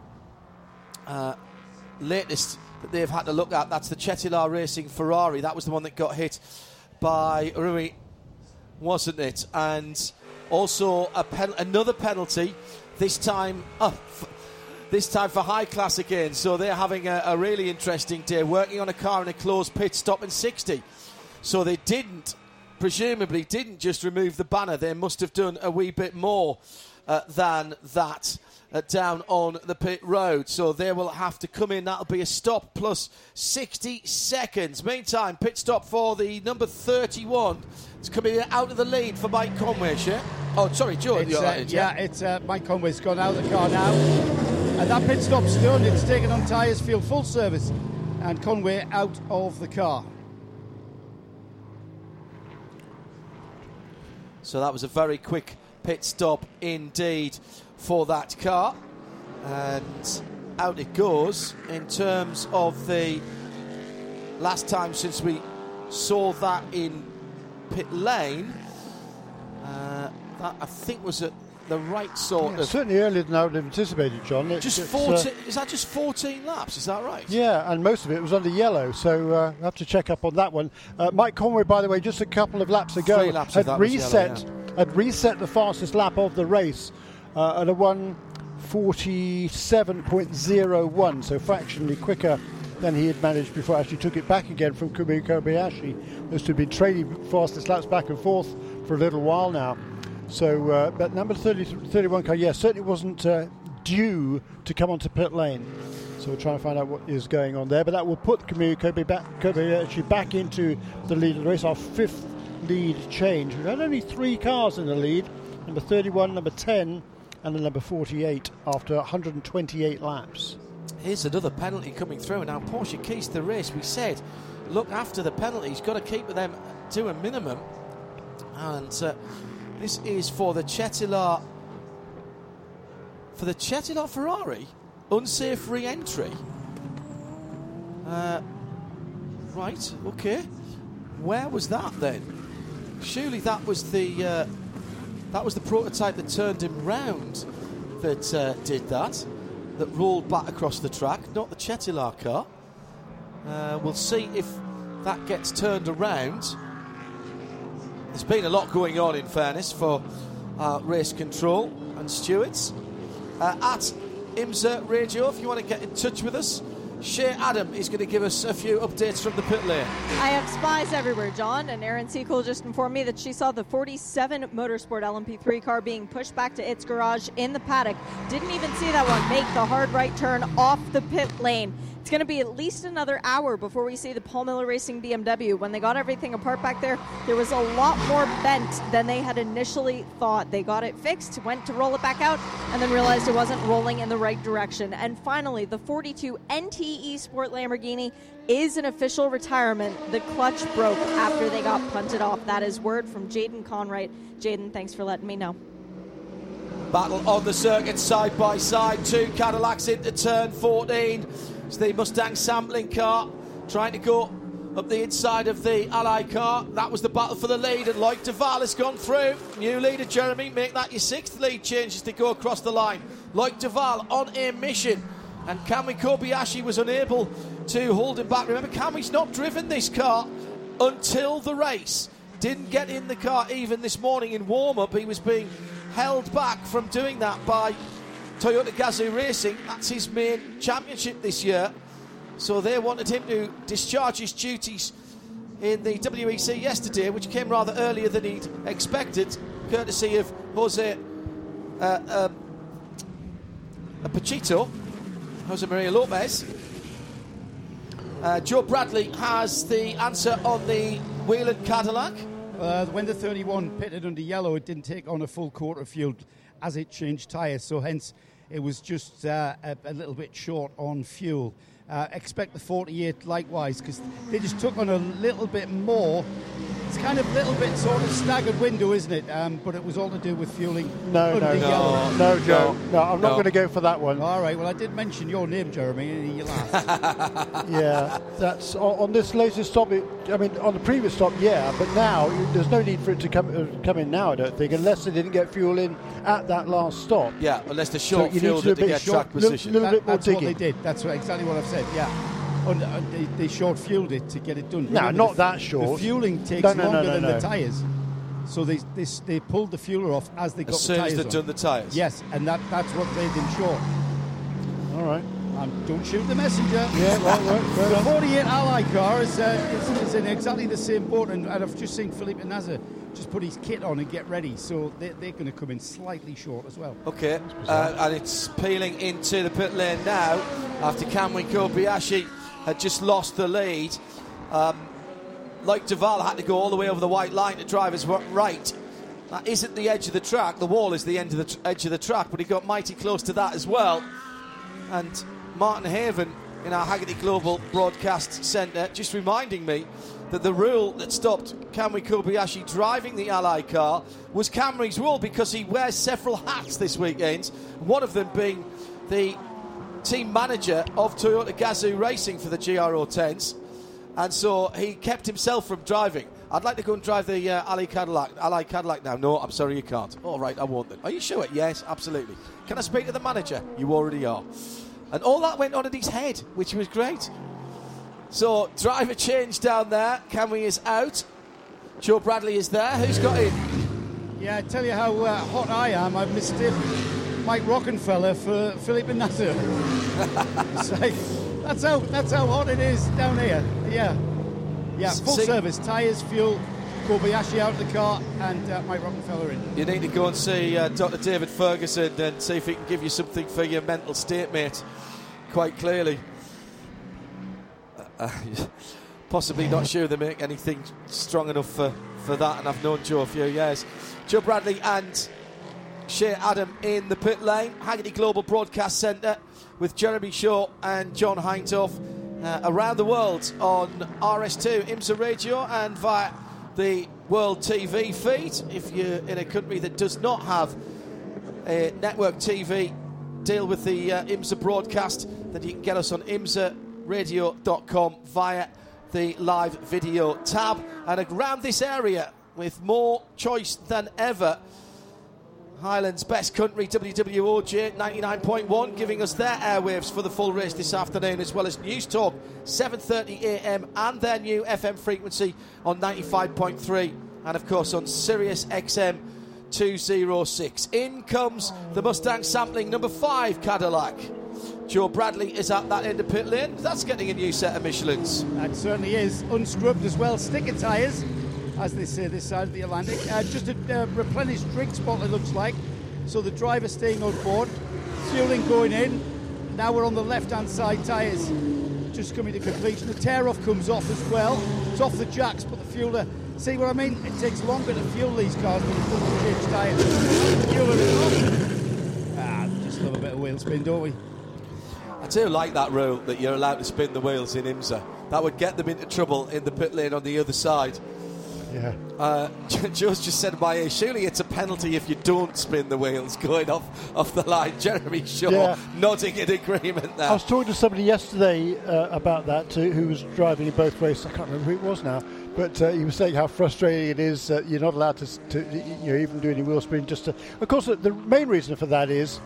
latest that they've had to look at. That's the Cetilar Racing Ferrari. That was the one that got hit by Rui, wasn't it? And also another penalty, this time for High Class again. So they're having a really interesting day, working on a car in a closed pit stop in 60. So they presumably didn't just remove the banner. They must have done a wee bit more than that down on the pit road. So they will have to come in. That'll be a stop plus 60 seconds. Meantime, pit stop for the number 31. It's coming out of the lead for Mike Conway, yeah? Oh, sorry, Joe. It's Mike Conway's gone out of the car now. And that pit stop's done. It's taken on tyres, field full service. And Conway out of the car. So that was a very quick pit stop indeed for that car. And out it goes in terms of the last time since we saw that in pit lane. That I think was at the right sort of... Certainly earlier than I would have anticipated, John. Just 14, is that just 14 laps, is that right? Yeah, and most of it was under yellow, so I have to check up on that one. Mike Conway, by the way, just a couple of laps ago, had reset the fastest lap of the race at a 1:47.01, so fractionally quicker than he had managed before. Actually took it back again from Kumi Kobayashi, who's to have been trading fastest laps back and forth for a little while now. So, but number 31 car, certainly wasn't due to come onto pit lane. So we'll try and find out what is going on there. But that will put Kobayashi back into the lead of the race, our fifth lead change. We've had only 3 cars in the lead, number 31, number 10, and the number 48 after 128 laps. Here's another penalty coming through. Now, Porsche keys the race. We said, look after the penalties. Got to keep them to a minimum. And... this is for the Cetilar for the Cetilar Ferrari, unsafe re-entry. Right, okay. Where was that then? Surely that was the prototype that turned him round that did that rolled back across the track, not the Cetilar car. We'll see if that gets turned around. There's been a lot going on, in fairness, for race control and stewards. At IMSA Radio, if you want to get in touch with us, Shea Adam is going to give us a few updates from the pit lane. I have spies everywhere, John, and Erin Seacole just informed me that she saw the 47 Motorsport LMP3 car being pushed back to its garage in the paddock. Didn't even see that one make the hard right turn off the pit lane. It's going to be at least another hour before we see the Paul Miller Racing BMW. When they got everything apart back there was a lot more bent than they had initially thought. They got it fixed, went to roll it back out, and then realized it wasn't rolling in the right direction. And finally, the 42 NTE Sport Lamborghini is an official retirement. The clutch broke after they got punted off. That is word from Jaden Conright. Jaden, thanks for letting me know. Battle on the circuit side by side. Two Cadillacs into turn 14. It's the Mustang sampling car trying to go up the inside of the Ally car. That was the battle for the lead, and Loic Duval has gone through. New leader, Jeremy, make that your 6th lead change as they go across the line. Loic Duval on a mission, and Kamui Kobayashi was unable to hold him back. Remember, Kamui's not driven this car until the race. Didn't get in the car even this morning in warm-up. He was being held back from doing that by Toyota Gazoo Racing. That's his main championship this year. So they wanted him to discharge his duties in the WEC yesterday, which came rather earlier than he'd expected, courtesy of Jose Maria Lopez. Joe Bradley has the answer on the Whelen Cadillac. When the 31 pitted under yellow, it didn't take on a full quarter of fuel as it changed tyres, so hence it was just a little bit short on fuel. Expect the 48 likewise, because they just took on a little bit more. It's kind of a little bit sort of staggered window, isn't it? But it was all to do with fueling. No, Joe. No, I'm not going to go for that one. All right, well, I did mention your name, Jeremy, and you laughed. Yeah, that's on this latest stop. On the previous stop, yeah, but now there's no need for it to come in now, I don't think, unless they didn't get fuel in at that last stop. Yeah, unless the short fuel to get track position. Little bit more that's digging. What they did. That's exactly what I've said, yeah. They short fueled it to get it done. No, not that short. The fueling takes longer than the tyres. So they pulled the fueler off as they got the tyres on. As soon as they'd done the tyres? Yes, and that's what made them short. All right. Don't shoot the messenger. Yeah, right. The 48 Ally car is in exactly the same boat, and I've just seen Felipe Nasr just put his kit on and get ready, so they're going to come in slightly short as well. Okay, and it's peeling into the pit lane now after Kamui Kobayashi had just lost the lead. Loic Duval had to go all the way over the white line to driver's right. That isn't the edge of the track. The wall is the end of the edge of the track, but he got mighty close to that as well. And Martin Haven in our Haggerty Global Broadcast Centre just reminding me that the rule that stopped Kamui Kobayashi driving the Ally car was Camui's rule, because he wears several hats this weekend, one of them being the team manager of Toyota Gazoo Racing for the GRO 10s, and so he kept himself from driving. I'd like to go and drive the Ally Cadillac now. No, I'm sorry, you can't. All right, I won't then. Are you sure? Yes, absolutely. Can I speak to the manager? You already are. And all that went on in his head, which was great. So, driver change down there. Kamui is out. Joe Bradley is there. Who's got in? Yeah, I tell you how hot I am. I've mistaken Mike Rockenfeller for Felipe Nasr. It's like, that's how hot it is down here. Yeah, full service, tyres, fuel, Kobayashi out of the car, and Mike Rockenfeller in. You need to go and see Dr. David Ferguson and see if he can give you something for your mental state, mate. Quite clearly. Possibly not sure they make anything strong enough for that, and I've known Joe a few years. Joe Bradley and Shea Adam in the pit lane. Haggerty Global Broadcast Centre with Jeremy Shaw and John Hindhaugh around the world on RS2, IMSA Radio, and via the World TV feed. If you're in a country that does not have a network TV deal with the IMSA broadcast, then you can get us on imsaradio.com via the live video tab. And around this area, with more choice than ever, Highland's Best Country, WWOJ 99.1, giving us their airwaves for the full race this afternoon, as well as News Talk 7:30 a.m. and their new FM frequency on 95.3, and of course on Sirius XM 206. In comes the Mustang sampling number 5 Cadillac. Joe Bradley is at that end of pit lane. That's getting a new set of Michelins. That certainly is. Unscrubbed as well. Sticker tyres, as they say this side of the Atlantic. Just a replenished drinks bottle, it looks like. So the driver staying on board. Fueling going in. Now we're on the left-hand side tyres. Just coming to completion. The tear-off comes off as well. It's off the jacks, but the fueler... See what I mean? It takes longer to fuel these cars when you put the change tyres. Fueler is off. Just love a bit of wheel spin, don't we? I do like that rule that you're allowed to spin the wheels in IMSA. That would get them into trouble in the pit lane on the other side. Yeah. Joe's just said by ear, surely it's a penalty if you don't spin the wheels going off the line. Jeremy Shaw nodding in agreement there. I was talking to somebody yesterday about that who was driving in both races. I can't remember who it was now, but he was saying how frustrating it is that you're not allowed to even do any wheel spin. Of course, the main reason for that is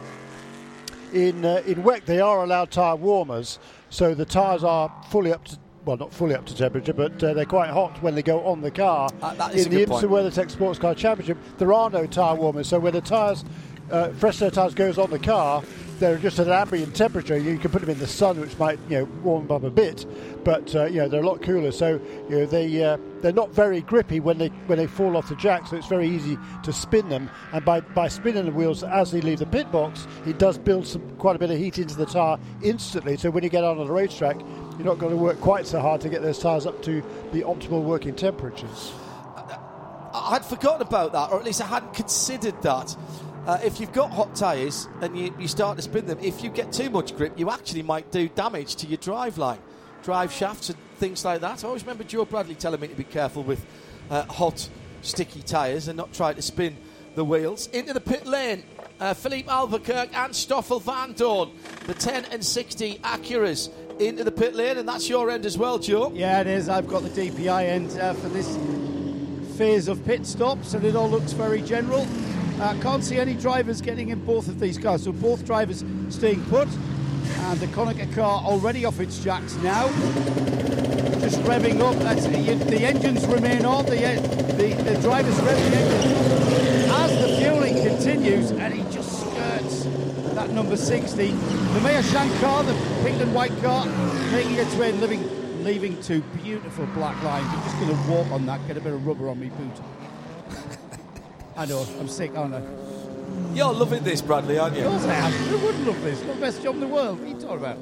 in WEC they are allowed tyre warmers, so the tyres are fully up to. Well, not fully up to temperature, but they're quite hot when they go on the car. That is in the IMSA WeatherTech Sports Car Championship, there are no tyre warmers. So when the tyres, fresh air tyres goes on the car, they're just at an ambient temperature. You can put them in the sun, which might warm them up a bit, but they're a lot cooler. So they're not very grippy when they fall off the jack. So it's very easy to spin them. And by spinning the wheels as they leave the pit box, it does build quite a bit of heat into the tyre instantly. So when you get out on the racetrack, you're not going to work quite so hard to get those tyres up to the optimal working temperatures. I'd forgotten about that, or at least I hadn't considered that. If you've got hot tyres and you start to spin them, if you get too much grip, you actually might do damage to your drive line, drive shafts and things like that. I always remember Joe Bradley telling me to be careful with hot, sticky tyres and not try to spin the wheels. Into the pit lane, Philippe Albuquerque and Stoffel Van Dorn, the 10 and 60 Acuras into the pit lane, and that's your end as well, Joe. Yeah, it is. I've got the DPI end for this phase of pit stops, and it all looks very general. Can't see any drivers getting in both of these cars, so both drivers staying put, and the Konica car already off its jacks now, just revving up. The engines remain on, the drivers rev the engine as the fueling continues, and he just skirts that number 60. The Meyer-Shank car, the pink and white car, making its way and leaving two beautiful black lines. I'm just going to walk on that, get a bit of rubber on my boot. I know, I'm sick, aren't I? You're loving this, Bradley, aren't you? Of course I am. Who wouldn't love this? It's the best job in the world. What are you talking about?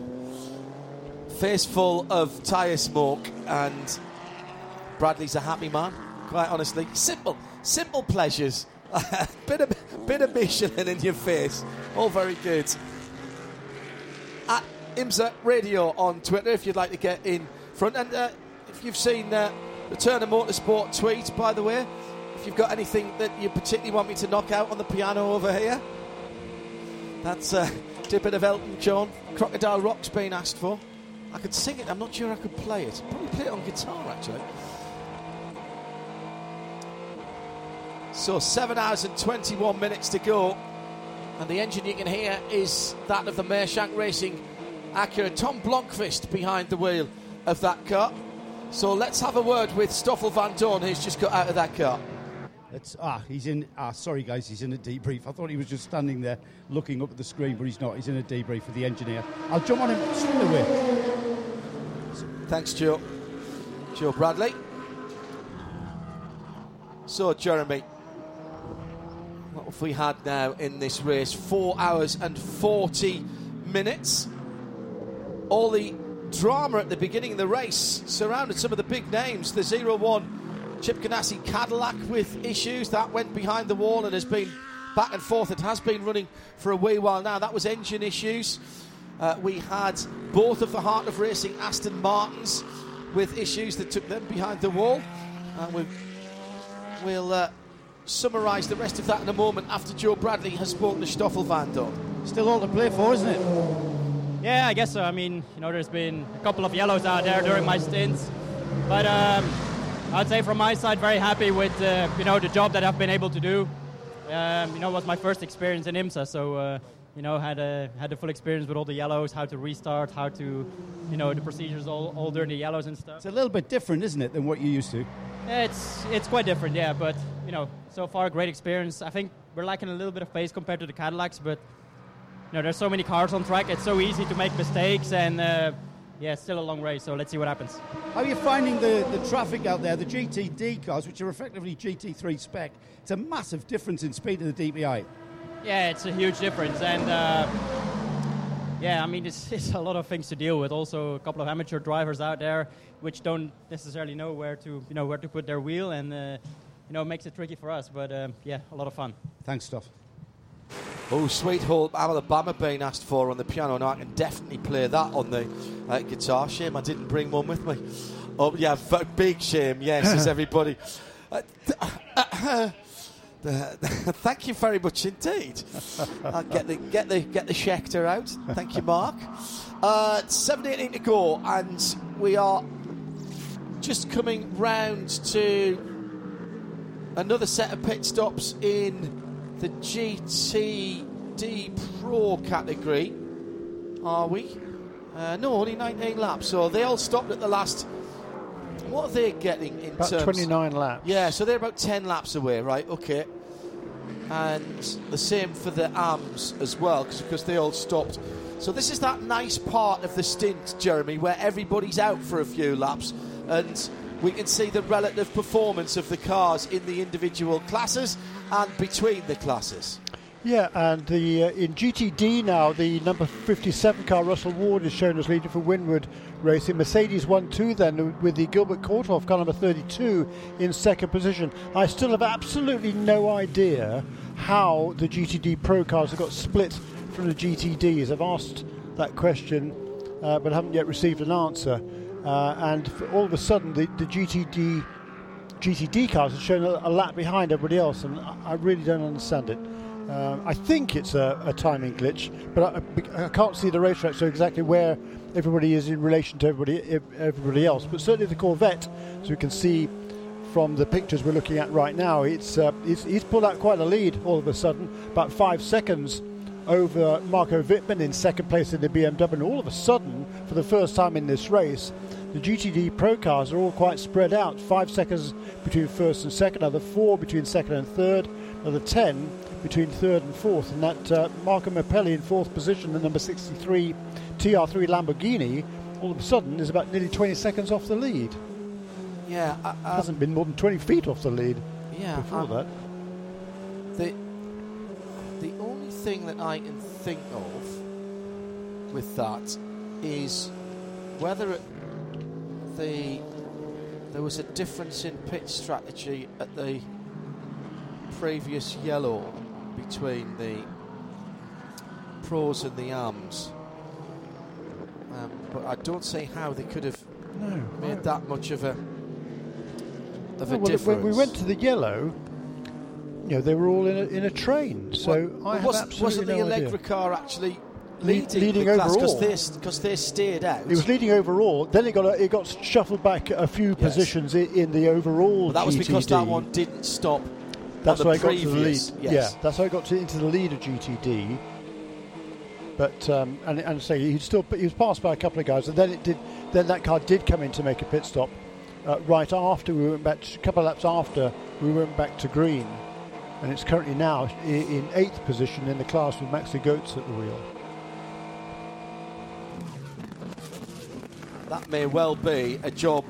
Face full of tyre smoke, and Bradley's a happy man, quite honestly. Simple pleasures. bit of Michelin in your face. All very good. At IMSA Radio on Twitter, if you'd like to get in front. And if you've seen the Turner Motorsport tweet, by the way, if you've got anything that you particularly want me to knock out on the piano over here, that's a bit of Elton John. Crocodile Rock's been asked for. I could sing it, I'm not sure I could play it. Probably play it on guitar, actually. So 7 hours and 21 minutes to go, and the engine you can hear is that of the Meyer-Shank Racing Acura. Tom Blomqvist behind the wheel of that car. So let's have a word with Stoffel Van Dorn, who's just got out of that car. Sorry guys, he's in a debrief. I thought he was just standing there looking up at the screen, but he's not. He's in a debrief with the engineer. I'll jump on him straight away. Thanks, Joe. Joe Bradley. So, Jeremy, what have we had now in this race? 4 hours and 40 minutes. All the drama at the beginning of the race surrounded some of the big names. The 01 Chip Ganassi Cadillac with issues. That went behind the wall and has been back and forth. It has been running for a wee while now. That was engine issues. We had both of the Heart of Racing Aston Martins with issues that took them behind the wall. And we'll summarise the rest of that in a moment after Joe Bradley has spoken to Stoffel Van Dorn. still all to play for, isn't it? Yeah, I guess so. I mean, there's been a couple of yellows out there during my stints, but I'd say from my side, very happy with the job that I've been able to do. It was my first experience in IMSA, so had the full experience with all the yellows, how to restart, how to, the procedures all during the yellows and stuff. It's a little bit different, isn't it, than what you're used to? It's quite different, yeah. But so far, great experience. I think we're lacking a little bit of pace compared to the Cadillacs, but there's so many cars on track. It's so easy to make mistakes, and it's still a long race. So let's see what happens. How are you finding the traffic out there? The GTD cars, which are effectively GT3 spec, it's a massive difference in speed to the DPI. Yeah, it's a huge difference, and it's a lot of things to deal with. Also, a couple of amateur drivers out there which don't necessarily know where to put their wheel, and it makes it tricky for us. But a lot of fun. Thanks, Stoff. Oh, Sweet Home Alabama being asked for on the piano. Now I can definitely play that on the guitar. Shame I didn't bring one with me. Oh yeah, big shame. Yes, as everybody. Thank you very much indeed. I'll get the Schecter out. Thank you, Mark. 7:18 to go, and we are just coming round to another set of pit stops in the GTD Pro category. Are we? No, only 19 laps. So they all stopped at the last. What are they getting in about terms? 29 laps. Yeah, so they're about 10 laps away, right? Okay. And the same for the AMs as well, because they all stopped. So this is that nice part of the stint, Jeremy, where everybody's out for a few laps, and we can see the relative performance of the cars in the individual classes and between the classes. Yeah, and in GTD now, the number 57 car, Russell Ward, is shown as leading for Winward Racing. Mercedes 1-2 then, with the Gilbert Korthoff car number 32 in second position. I still have absolutely no idea how the GTD Pro cars have got split from the GTDs. I've asked that question, but haven't yet received an answer. And all of a sudden, the GTD cars are shown a lap behind everybody else, and I really don't understand it. I think it's a timing glitch, but I can't see the racetrack, so exactly where everybody is in relation to everybody else. But certainly the Corvette, as we can see from the pictures we're looking at right now, he's pulled out quite a lead all of a sudden, about 5 seconds over Marco Wittmann in second place in the BMW. And all of a sudden, for the first time in this race, the GTD Pro cars are all quite spread out. 5 seconds between first and second, another 4 between second and third, another 10 between third and fourth. And that Marco Mappelli in fourth position, the number 63 TR3 Lamborghini, all of a sudden is about nearly 20 seconds off the lead. Yeah. Hasn't been more than 20 feet off the lead before that. The only thing that I can think of with that is whether there was a difference in pit strategy at the previous yellow between the pros and the AMs, but I don't see how they could have made that much of a difference. When we went to the yellow, they were all in a train. So wasn't the Allegra car actually leading the class overall because they stayed out? It was leading overall. Then it got shuffled back a few positions in the overall. Well, that was GTD. because that one didn't stop. That's why I got to the lead. Yes. Yeah, that's how I got into the lead of GTD. But and say he was passed by a couple of guys, and then that car did come in to make a pit stop right after we went back. A couple of laps after we went back to green, and it's currently now in 8th position in the class with Maxi Goetz at the wheel. That may well be a job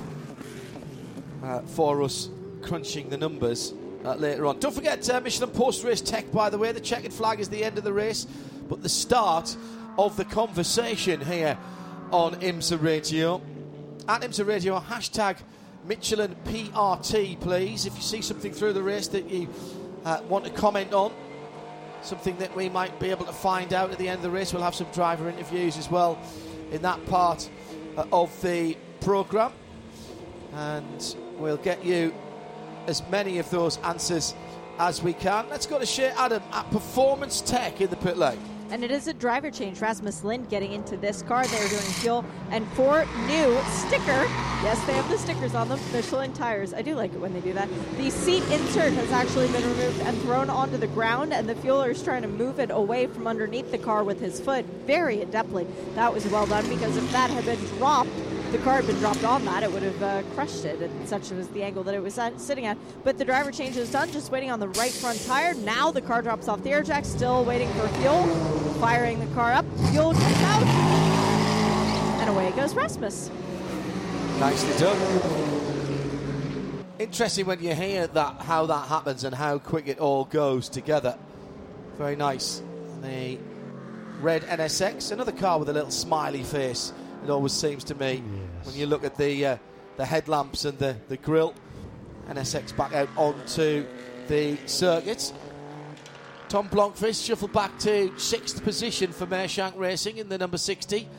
for us crunching the numbers later on. Don't forget Michelin post-race tech, by the way. The checkered flag is the end of the race, but the start of the conversation here on IMSA Radio. At IMSA Radio, hashtag Michelin PRT, please. If you see something through the race that you want to comment on, something that we might be able to find out at the end of the race, we'll have some driver interviews as well in that part of the programme, and we'll get you as many of those answers as we can. Let's go to Shea Adam at Performance Tech in the pit lane. and it is a driver change. Rasmus Lind getting into this car. They're doing fuel, and 4 new sticker. Yes, they have the stickers on them. Michelin tires. I do like it when they do that. The seat insert has actually been removed and thrown onto the ground, and the fueler is trying to move it away from underneath the car with his foot very adeptly. That was well done, because if that had been dropped, the car had been dropped on that, it would have crushed it, and such was the angle that it was sitting at. But the driver change is done, just waiting on the right front tire. Now the car drops off the air jack, still waiting for fuel, firing the car up, fuel gets out, and away goes Rasmus. Nicely done. Interesting when you hear that, how that happens and how quick it all goes together. Very nice. The red NSX, another car with a little smiley face. It always seems to me, when you look at the headlamps and the grille. NSX back out onto the circuit. Tom Blomqvist shuffled back to 6th position for Mershank Racing in the number 60.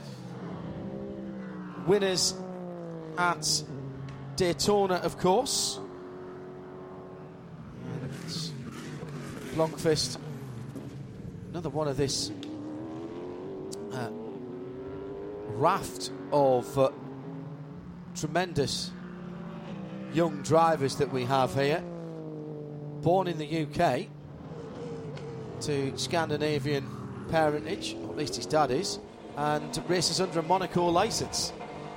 Winners at Daytona, of course. And Blomqvist, another one of this raft of tremendous young drivers that we have here. Born in the UK, to Scandinavian parentage, or at least his dad is, and races under a Monaco licence.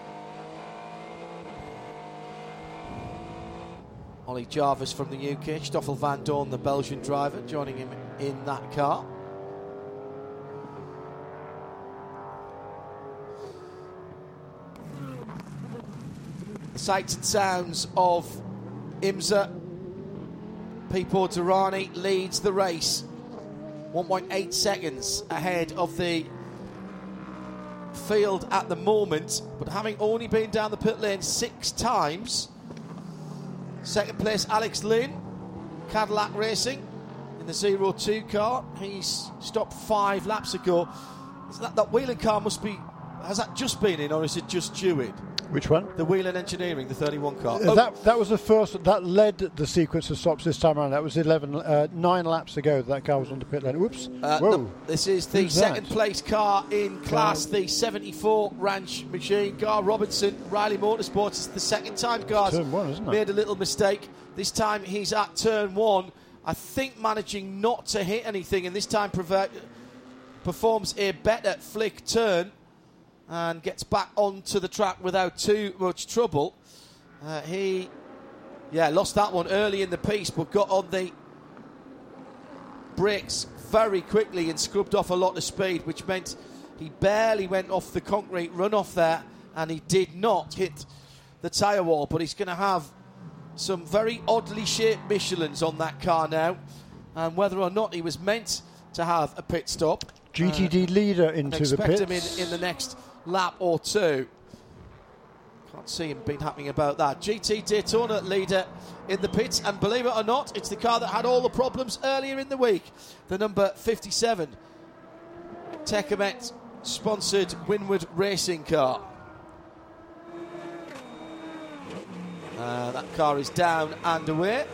Ollie Jarvis from the UK, Stoffel van Dorn, the Belgian driver, joining him in that car. The sights and sounds of IMSA. Pipo Derani leads the race, 1.8 seconds ahead of the field at the moment, but having only been down the pit lane 6 times. Second place, Alex Lynn, Cadillac Racing, in the 02 car. He's stopped 5 laps ago. That Whelan car must be... Has that just been in, or is it just due in? Which one? The Whelan Engineering, the 31 car. That was the first that led the sequence of stops this time around. That was 9 laps ago that car was on the pit lane. Whoops. Whoa. This is the second place car in class, the 74 Ranch Machine car. Robinson, Riley Motorsports. It's the second time Gars made a little mistake. This time he's at turn 1, I think managing not to hit anything, and this time performs a better flick turn and gets back onto the track without too much trouble. He lost that one early in the piece, but got on the brakes very quickly and scrubbed off a lot of speed, which meant he barely went off the concrete runoff there, and he did not hit the tyre wall. But he's going to have some very oddly shaped Michelins on that car now, and whether or not he was meant to have a pit stop. GTD leader into the pits. Expect him in the next lap or 2. Can't see him being happening about that. GT Daytona leader in the pits, and believe it or not, it's the car that had all the problems earlier in the week. The number 57 Tecamet sponsored Winward Racing car. That car is down and away.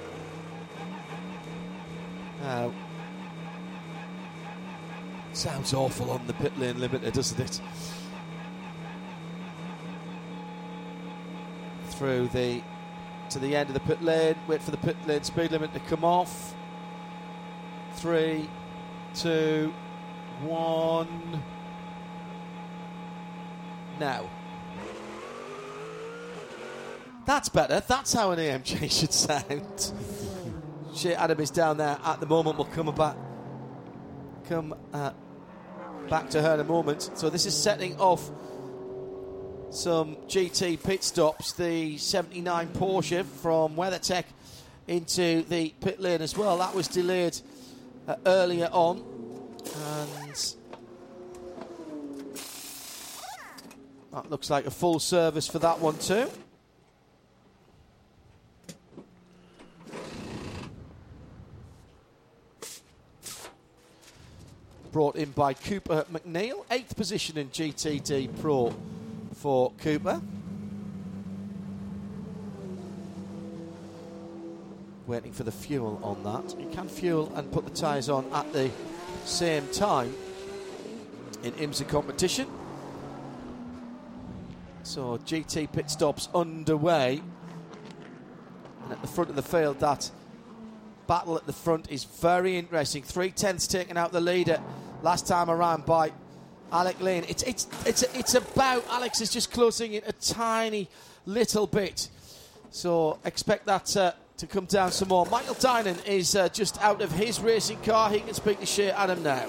Now, sounds awful on the pit lane limiter, doesn't it? Through to the end of the pit lane, wait for the pit lane speed limit to come off. 3, 2, 1. Now. That's better. That's how an AMG should sound. Shea Adam is down there at the moment. We'll come back to her in a moment. So this is setting off some GT pit stops. The 79 Porsche from WeatherTech into the pit lane as well. That was delayed earlier on, and that looks like a full service for that one too. Brought in by Cooper McNeil, 8th position in GTD Pro for Cooper. Waiting for the fuel on that. You can fuel and put the tyres on at the same time. in IMSA competition. So GT pit stops underway. And at the front of the field, that battle at the front is very interesting. 3/10 taken out the leader last time around by Alec Lane. It's about Alex is just closing it a tiny little bit. So expect that to come down some more. Michael Tynan is just out of his racing car. He can speak to Shea Adam now.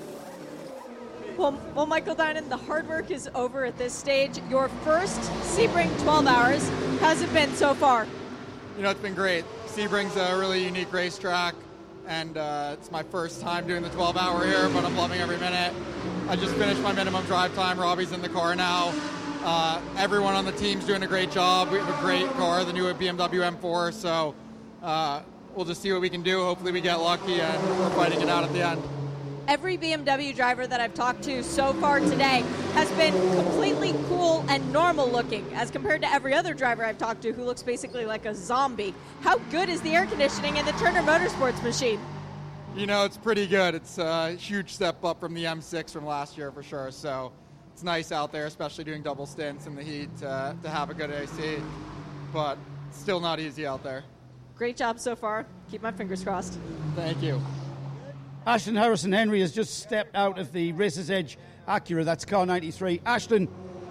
Well, Michael Tynan, the hard work is over at this stage. Your first Sebring 12 hours, how's it been so far? You know, it's been great. Sebring's a really unique racetrack, and it's my first time doing the 12-hour here, but I'm loving every minute. I just finished my minimum drive time. Robbie's in the car now. Everyone on the team's doing a great job. We have a great car, the new BMW M4, so we'll just see what we can do. Hopefully we get lucky, and we're fighting it out at the end. Every BMW driver that I've talked to so far today has been completely cool and normal looking as compared to every other driver I've talked to who looks basically like a zombie. How good is the air conditioning in the Turner Motorsports machine? You know, it's pretty good. It's a huge step up from the M6 from last year for sure. So it's nice out there, especially doing double stints in the heat, to have a good AC. But still not easy out there. Great job so far. Keep my fingers crossed. Thank you. Ashton Harrison Henry has just stepped out of the Racer's Edge Acura. That's car 93. Ashton,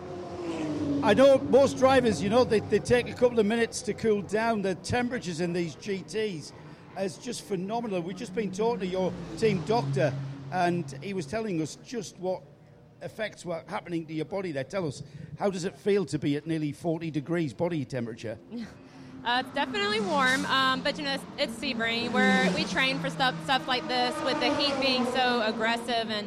I know most drivers, you know, they take a couple of minutes to cool down. The temperatures in these GTs is just phenomenal. We've just been talking to your team doctor, and he was telling us just what effects were happening to your body there. Tell us, how does it feel to be at nearly 40 degrees body temperature? It's definitely warm, but you know, it's Sebring, where we train for stuff like this with the heat being so aggressive, and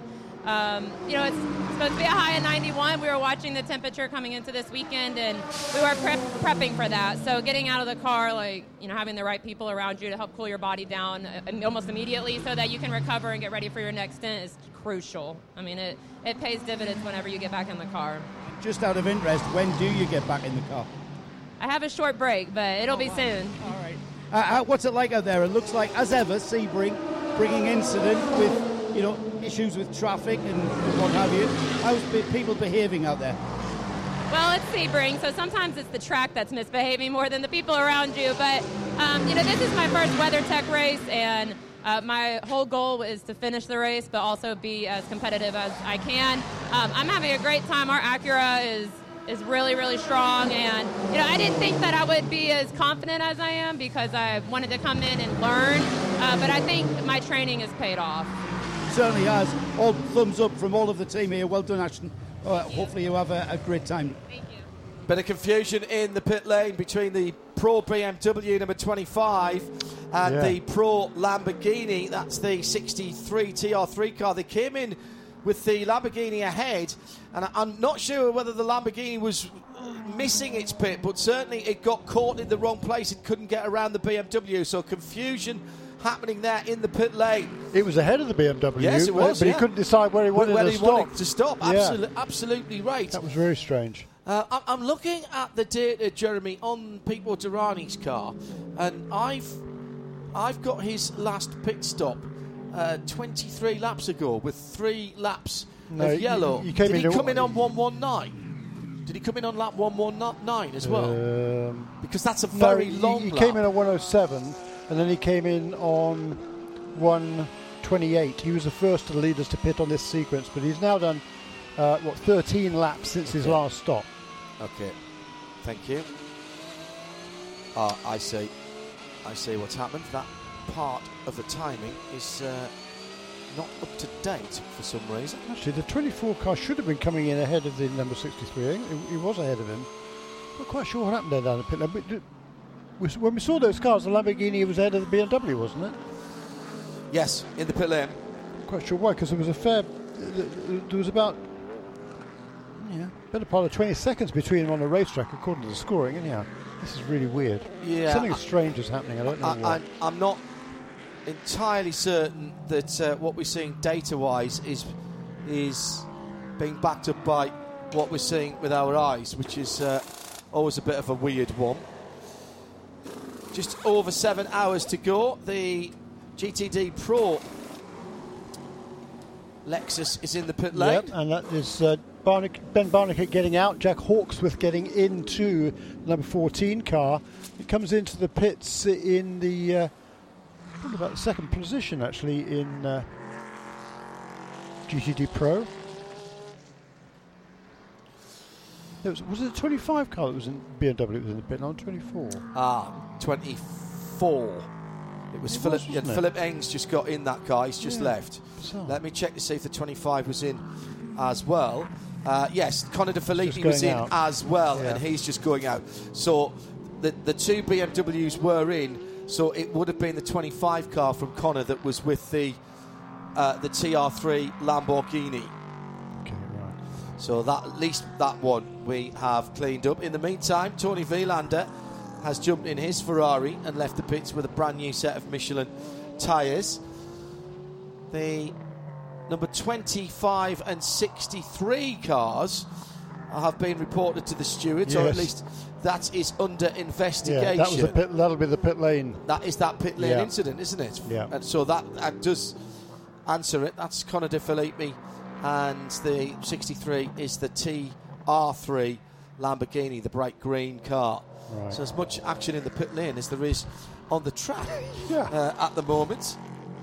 you know, it's supposed to be a high of 91. We were watching the temperature coming into this weekend, and we were prepping for that. So getting out of the car, like, you know, having the right people around you to help cool your body down almost immediately so that you can recover and get ready for your next stint is crucial. I mean, it pays dividends whenever you get back in the car. Just out of interest, when do you get back in the car? I have a short break, but it'll be soon. All right. What's it like out there? It looks like, as ever, Sebring bringing incident with, you know, issues with traffic and what have you. How's people behaving out there? Well, it's Sebring, so sometimes it's the track that's misbehaving more than the people around you. But, you know, this is my first WeatherTech race, and my whole goal is to finish the race, but also be as competitive as I can. I'm having a great time. Our Acura is really, really strong, and you know, I didn't think that I would be as confident as I am because I wanted to come in and learn, but I think my training has paid off. Certainly has. All thumbs up from all of the team here. Well done, Ashton. Hopefully you have a great time. Thank you. Bit of confusion in the pit lane between the Pro BMW number 25 and the Pro Lamborghini. That's the 63 TR3 car. They came in with the Lamborghini ahead, and I'm not sure whether the Lamborghini was missing its pit, but certainly it got caught in the wrong place and couldn't get around the BMW, so confusion happening there in the pit lane. It was ahead of the BMW, yes, it was, but he couldn't decide where he wanted to stop. Absolutely right. That was very strange. I'm looking at the data, Jeremy, on Pete Waterani's car, and I've got his last pit stop 23 laps ago with 3 laps of yellow. Did he come in on 119? Did he come in on lap 119 as well? Because that's a very long lap. He came in on 107, and then he came in on 128. He was the first of the leaders to pit on this sequence, but he's now done 13 laps since his last stop. Okay, thank you. I see what's happened. That part of the timing is not up to date for some reason. Actually, the 24 car should have been coming in ahead of the number 63. He was ahead of him. Not quite sure what happened there down the pit lane. But when we saw those cars, the Lamborghini was ahead of the BMW, wasn't it? Yes, in the pit lane. Not quite sure why, because there was about better part of 20 seconds between them on the racetrack, according to the scoring. Anyhow, this is really weird. Yeah, something strange is happening. I don't know what. I'm not entirely certain that what we're seeing data-wise is being backed up by what we're seeing with our eyes, which is always a bit of a weird one. Just over 7 hours to go. The GTD Pro Lexus is in the pit lane. Yep, and that is Ben Barnicle getting out, Jack Hawksworth getting into number 14 car. It comes into the pits in the probably about the second position actually in GTD Pro. Was it a 25 car that was in BMW that was in the pit? No, 24. 24. It was Philip Eng's just got in that car. He's just left. Bizarre. Let me check to see if the 25 was in as well. Yes, Conor De Filippi was in as well, and he's just going out. So the two BMWs were in, so it would have been the 25 car from Conor that was with the TR3 Lamborghini. Okay, right. So that at least that one we have cleaned up. In the meantime, Tony Vilander has jumped in his Ferrari and left the pits with a brand new set of Michelin tyres. The number 25 and 63 cars have been reported to the stewards, or at least that is under investigation. Yeah, that'll be the pit lane. That is that pit lane incident, isn't it? Yeah. And so that does answer it. That's Conor De Filippi, and the 63 is the TR3 Lamborghini, the bright green car. Right. So as much action in the pit lane as there is on the track at the moment.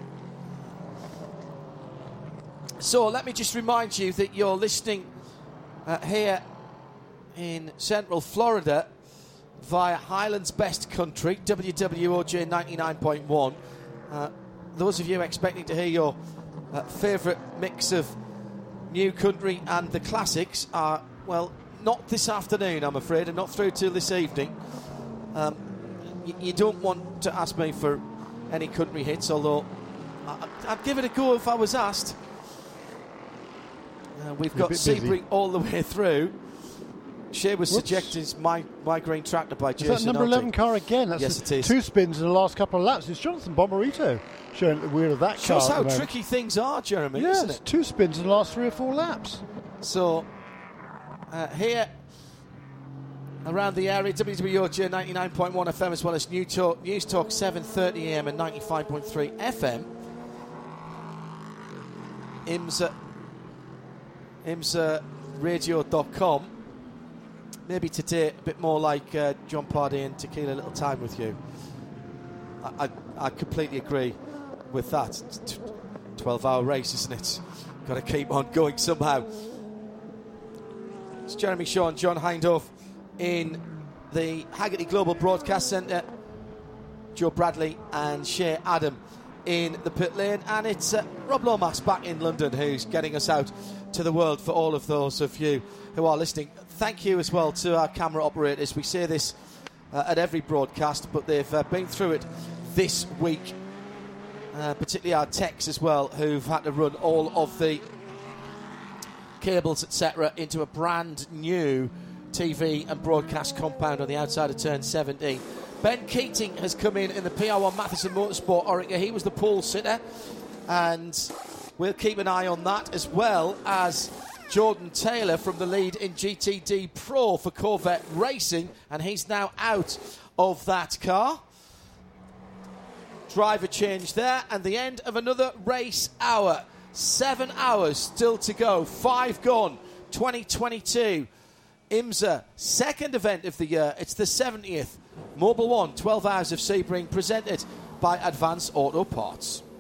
So let me just remind you that you're listening here in Central Florida via Highlands Best Country, WWOJ 99.1. Those of you expecting to hear your favourite mix of new country and the classics are, well, not this afternoon, I'm afraid, and not through till this evening. You don't want to ask me for any country hits, although I'd give it a go if I was asked. We've got Sebring all the way through. Shea was suggesting my green tractor by Jason. Is that number 11 car again? That's yes, it is. 2 spins in the last couple of laps. It's Jonathan Bomarito showing the wheel of that car. Shows how tricky things are, Jeremy, isn't it? 2 spins in the last 3 or 4 laps. So, here around the area, WWOJ 99.1 FM as well as News Talk 7:30 AM and 95.3 FM. IMSARadio.com. Maybe today a bit more like John Pardee and Tequila Little Time with You. I completely agree with that. 12-hour race, isn't it? Got to keep on going somehow. It's Jeremy Shaw and John Hindhaugh in the Haggerty Global Broadcast Centre. Joe Bradley and Shea Adam in the pit lane, and it's Rob Lomas back in London who's getting us out to the world for all of those of you who are listening. Thank you as well to our camera operators. We say this at every broadcast, but they've been through it this week, particularly our techs as well, who've had to run all of the cables, etc., into a brand new TV and broadcast compound on the outside of turn 17. Ben Keating has come in the PR1 Matheson Motorsport Orica. He was the pole sitter, and we'll keep an eye on that, as well as Jordan Taylor from the lead in GTD Pro for Corvette Racing, and he's now out of that car. Driver change there, and the end of another race hour. 7 hours still to go. 5 gone. 2022. IMSA, second event of the year. It's the 70th. Mobil 1, 12 Hours of Sebring, presented by Advance Auto Parts.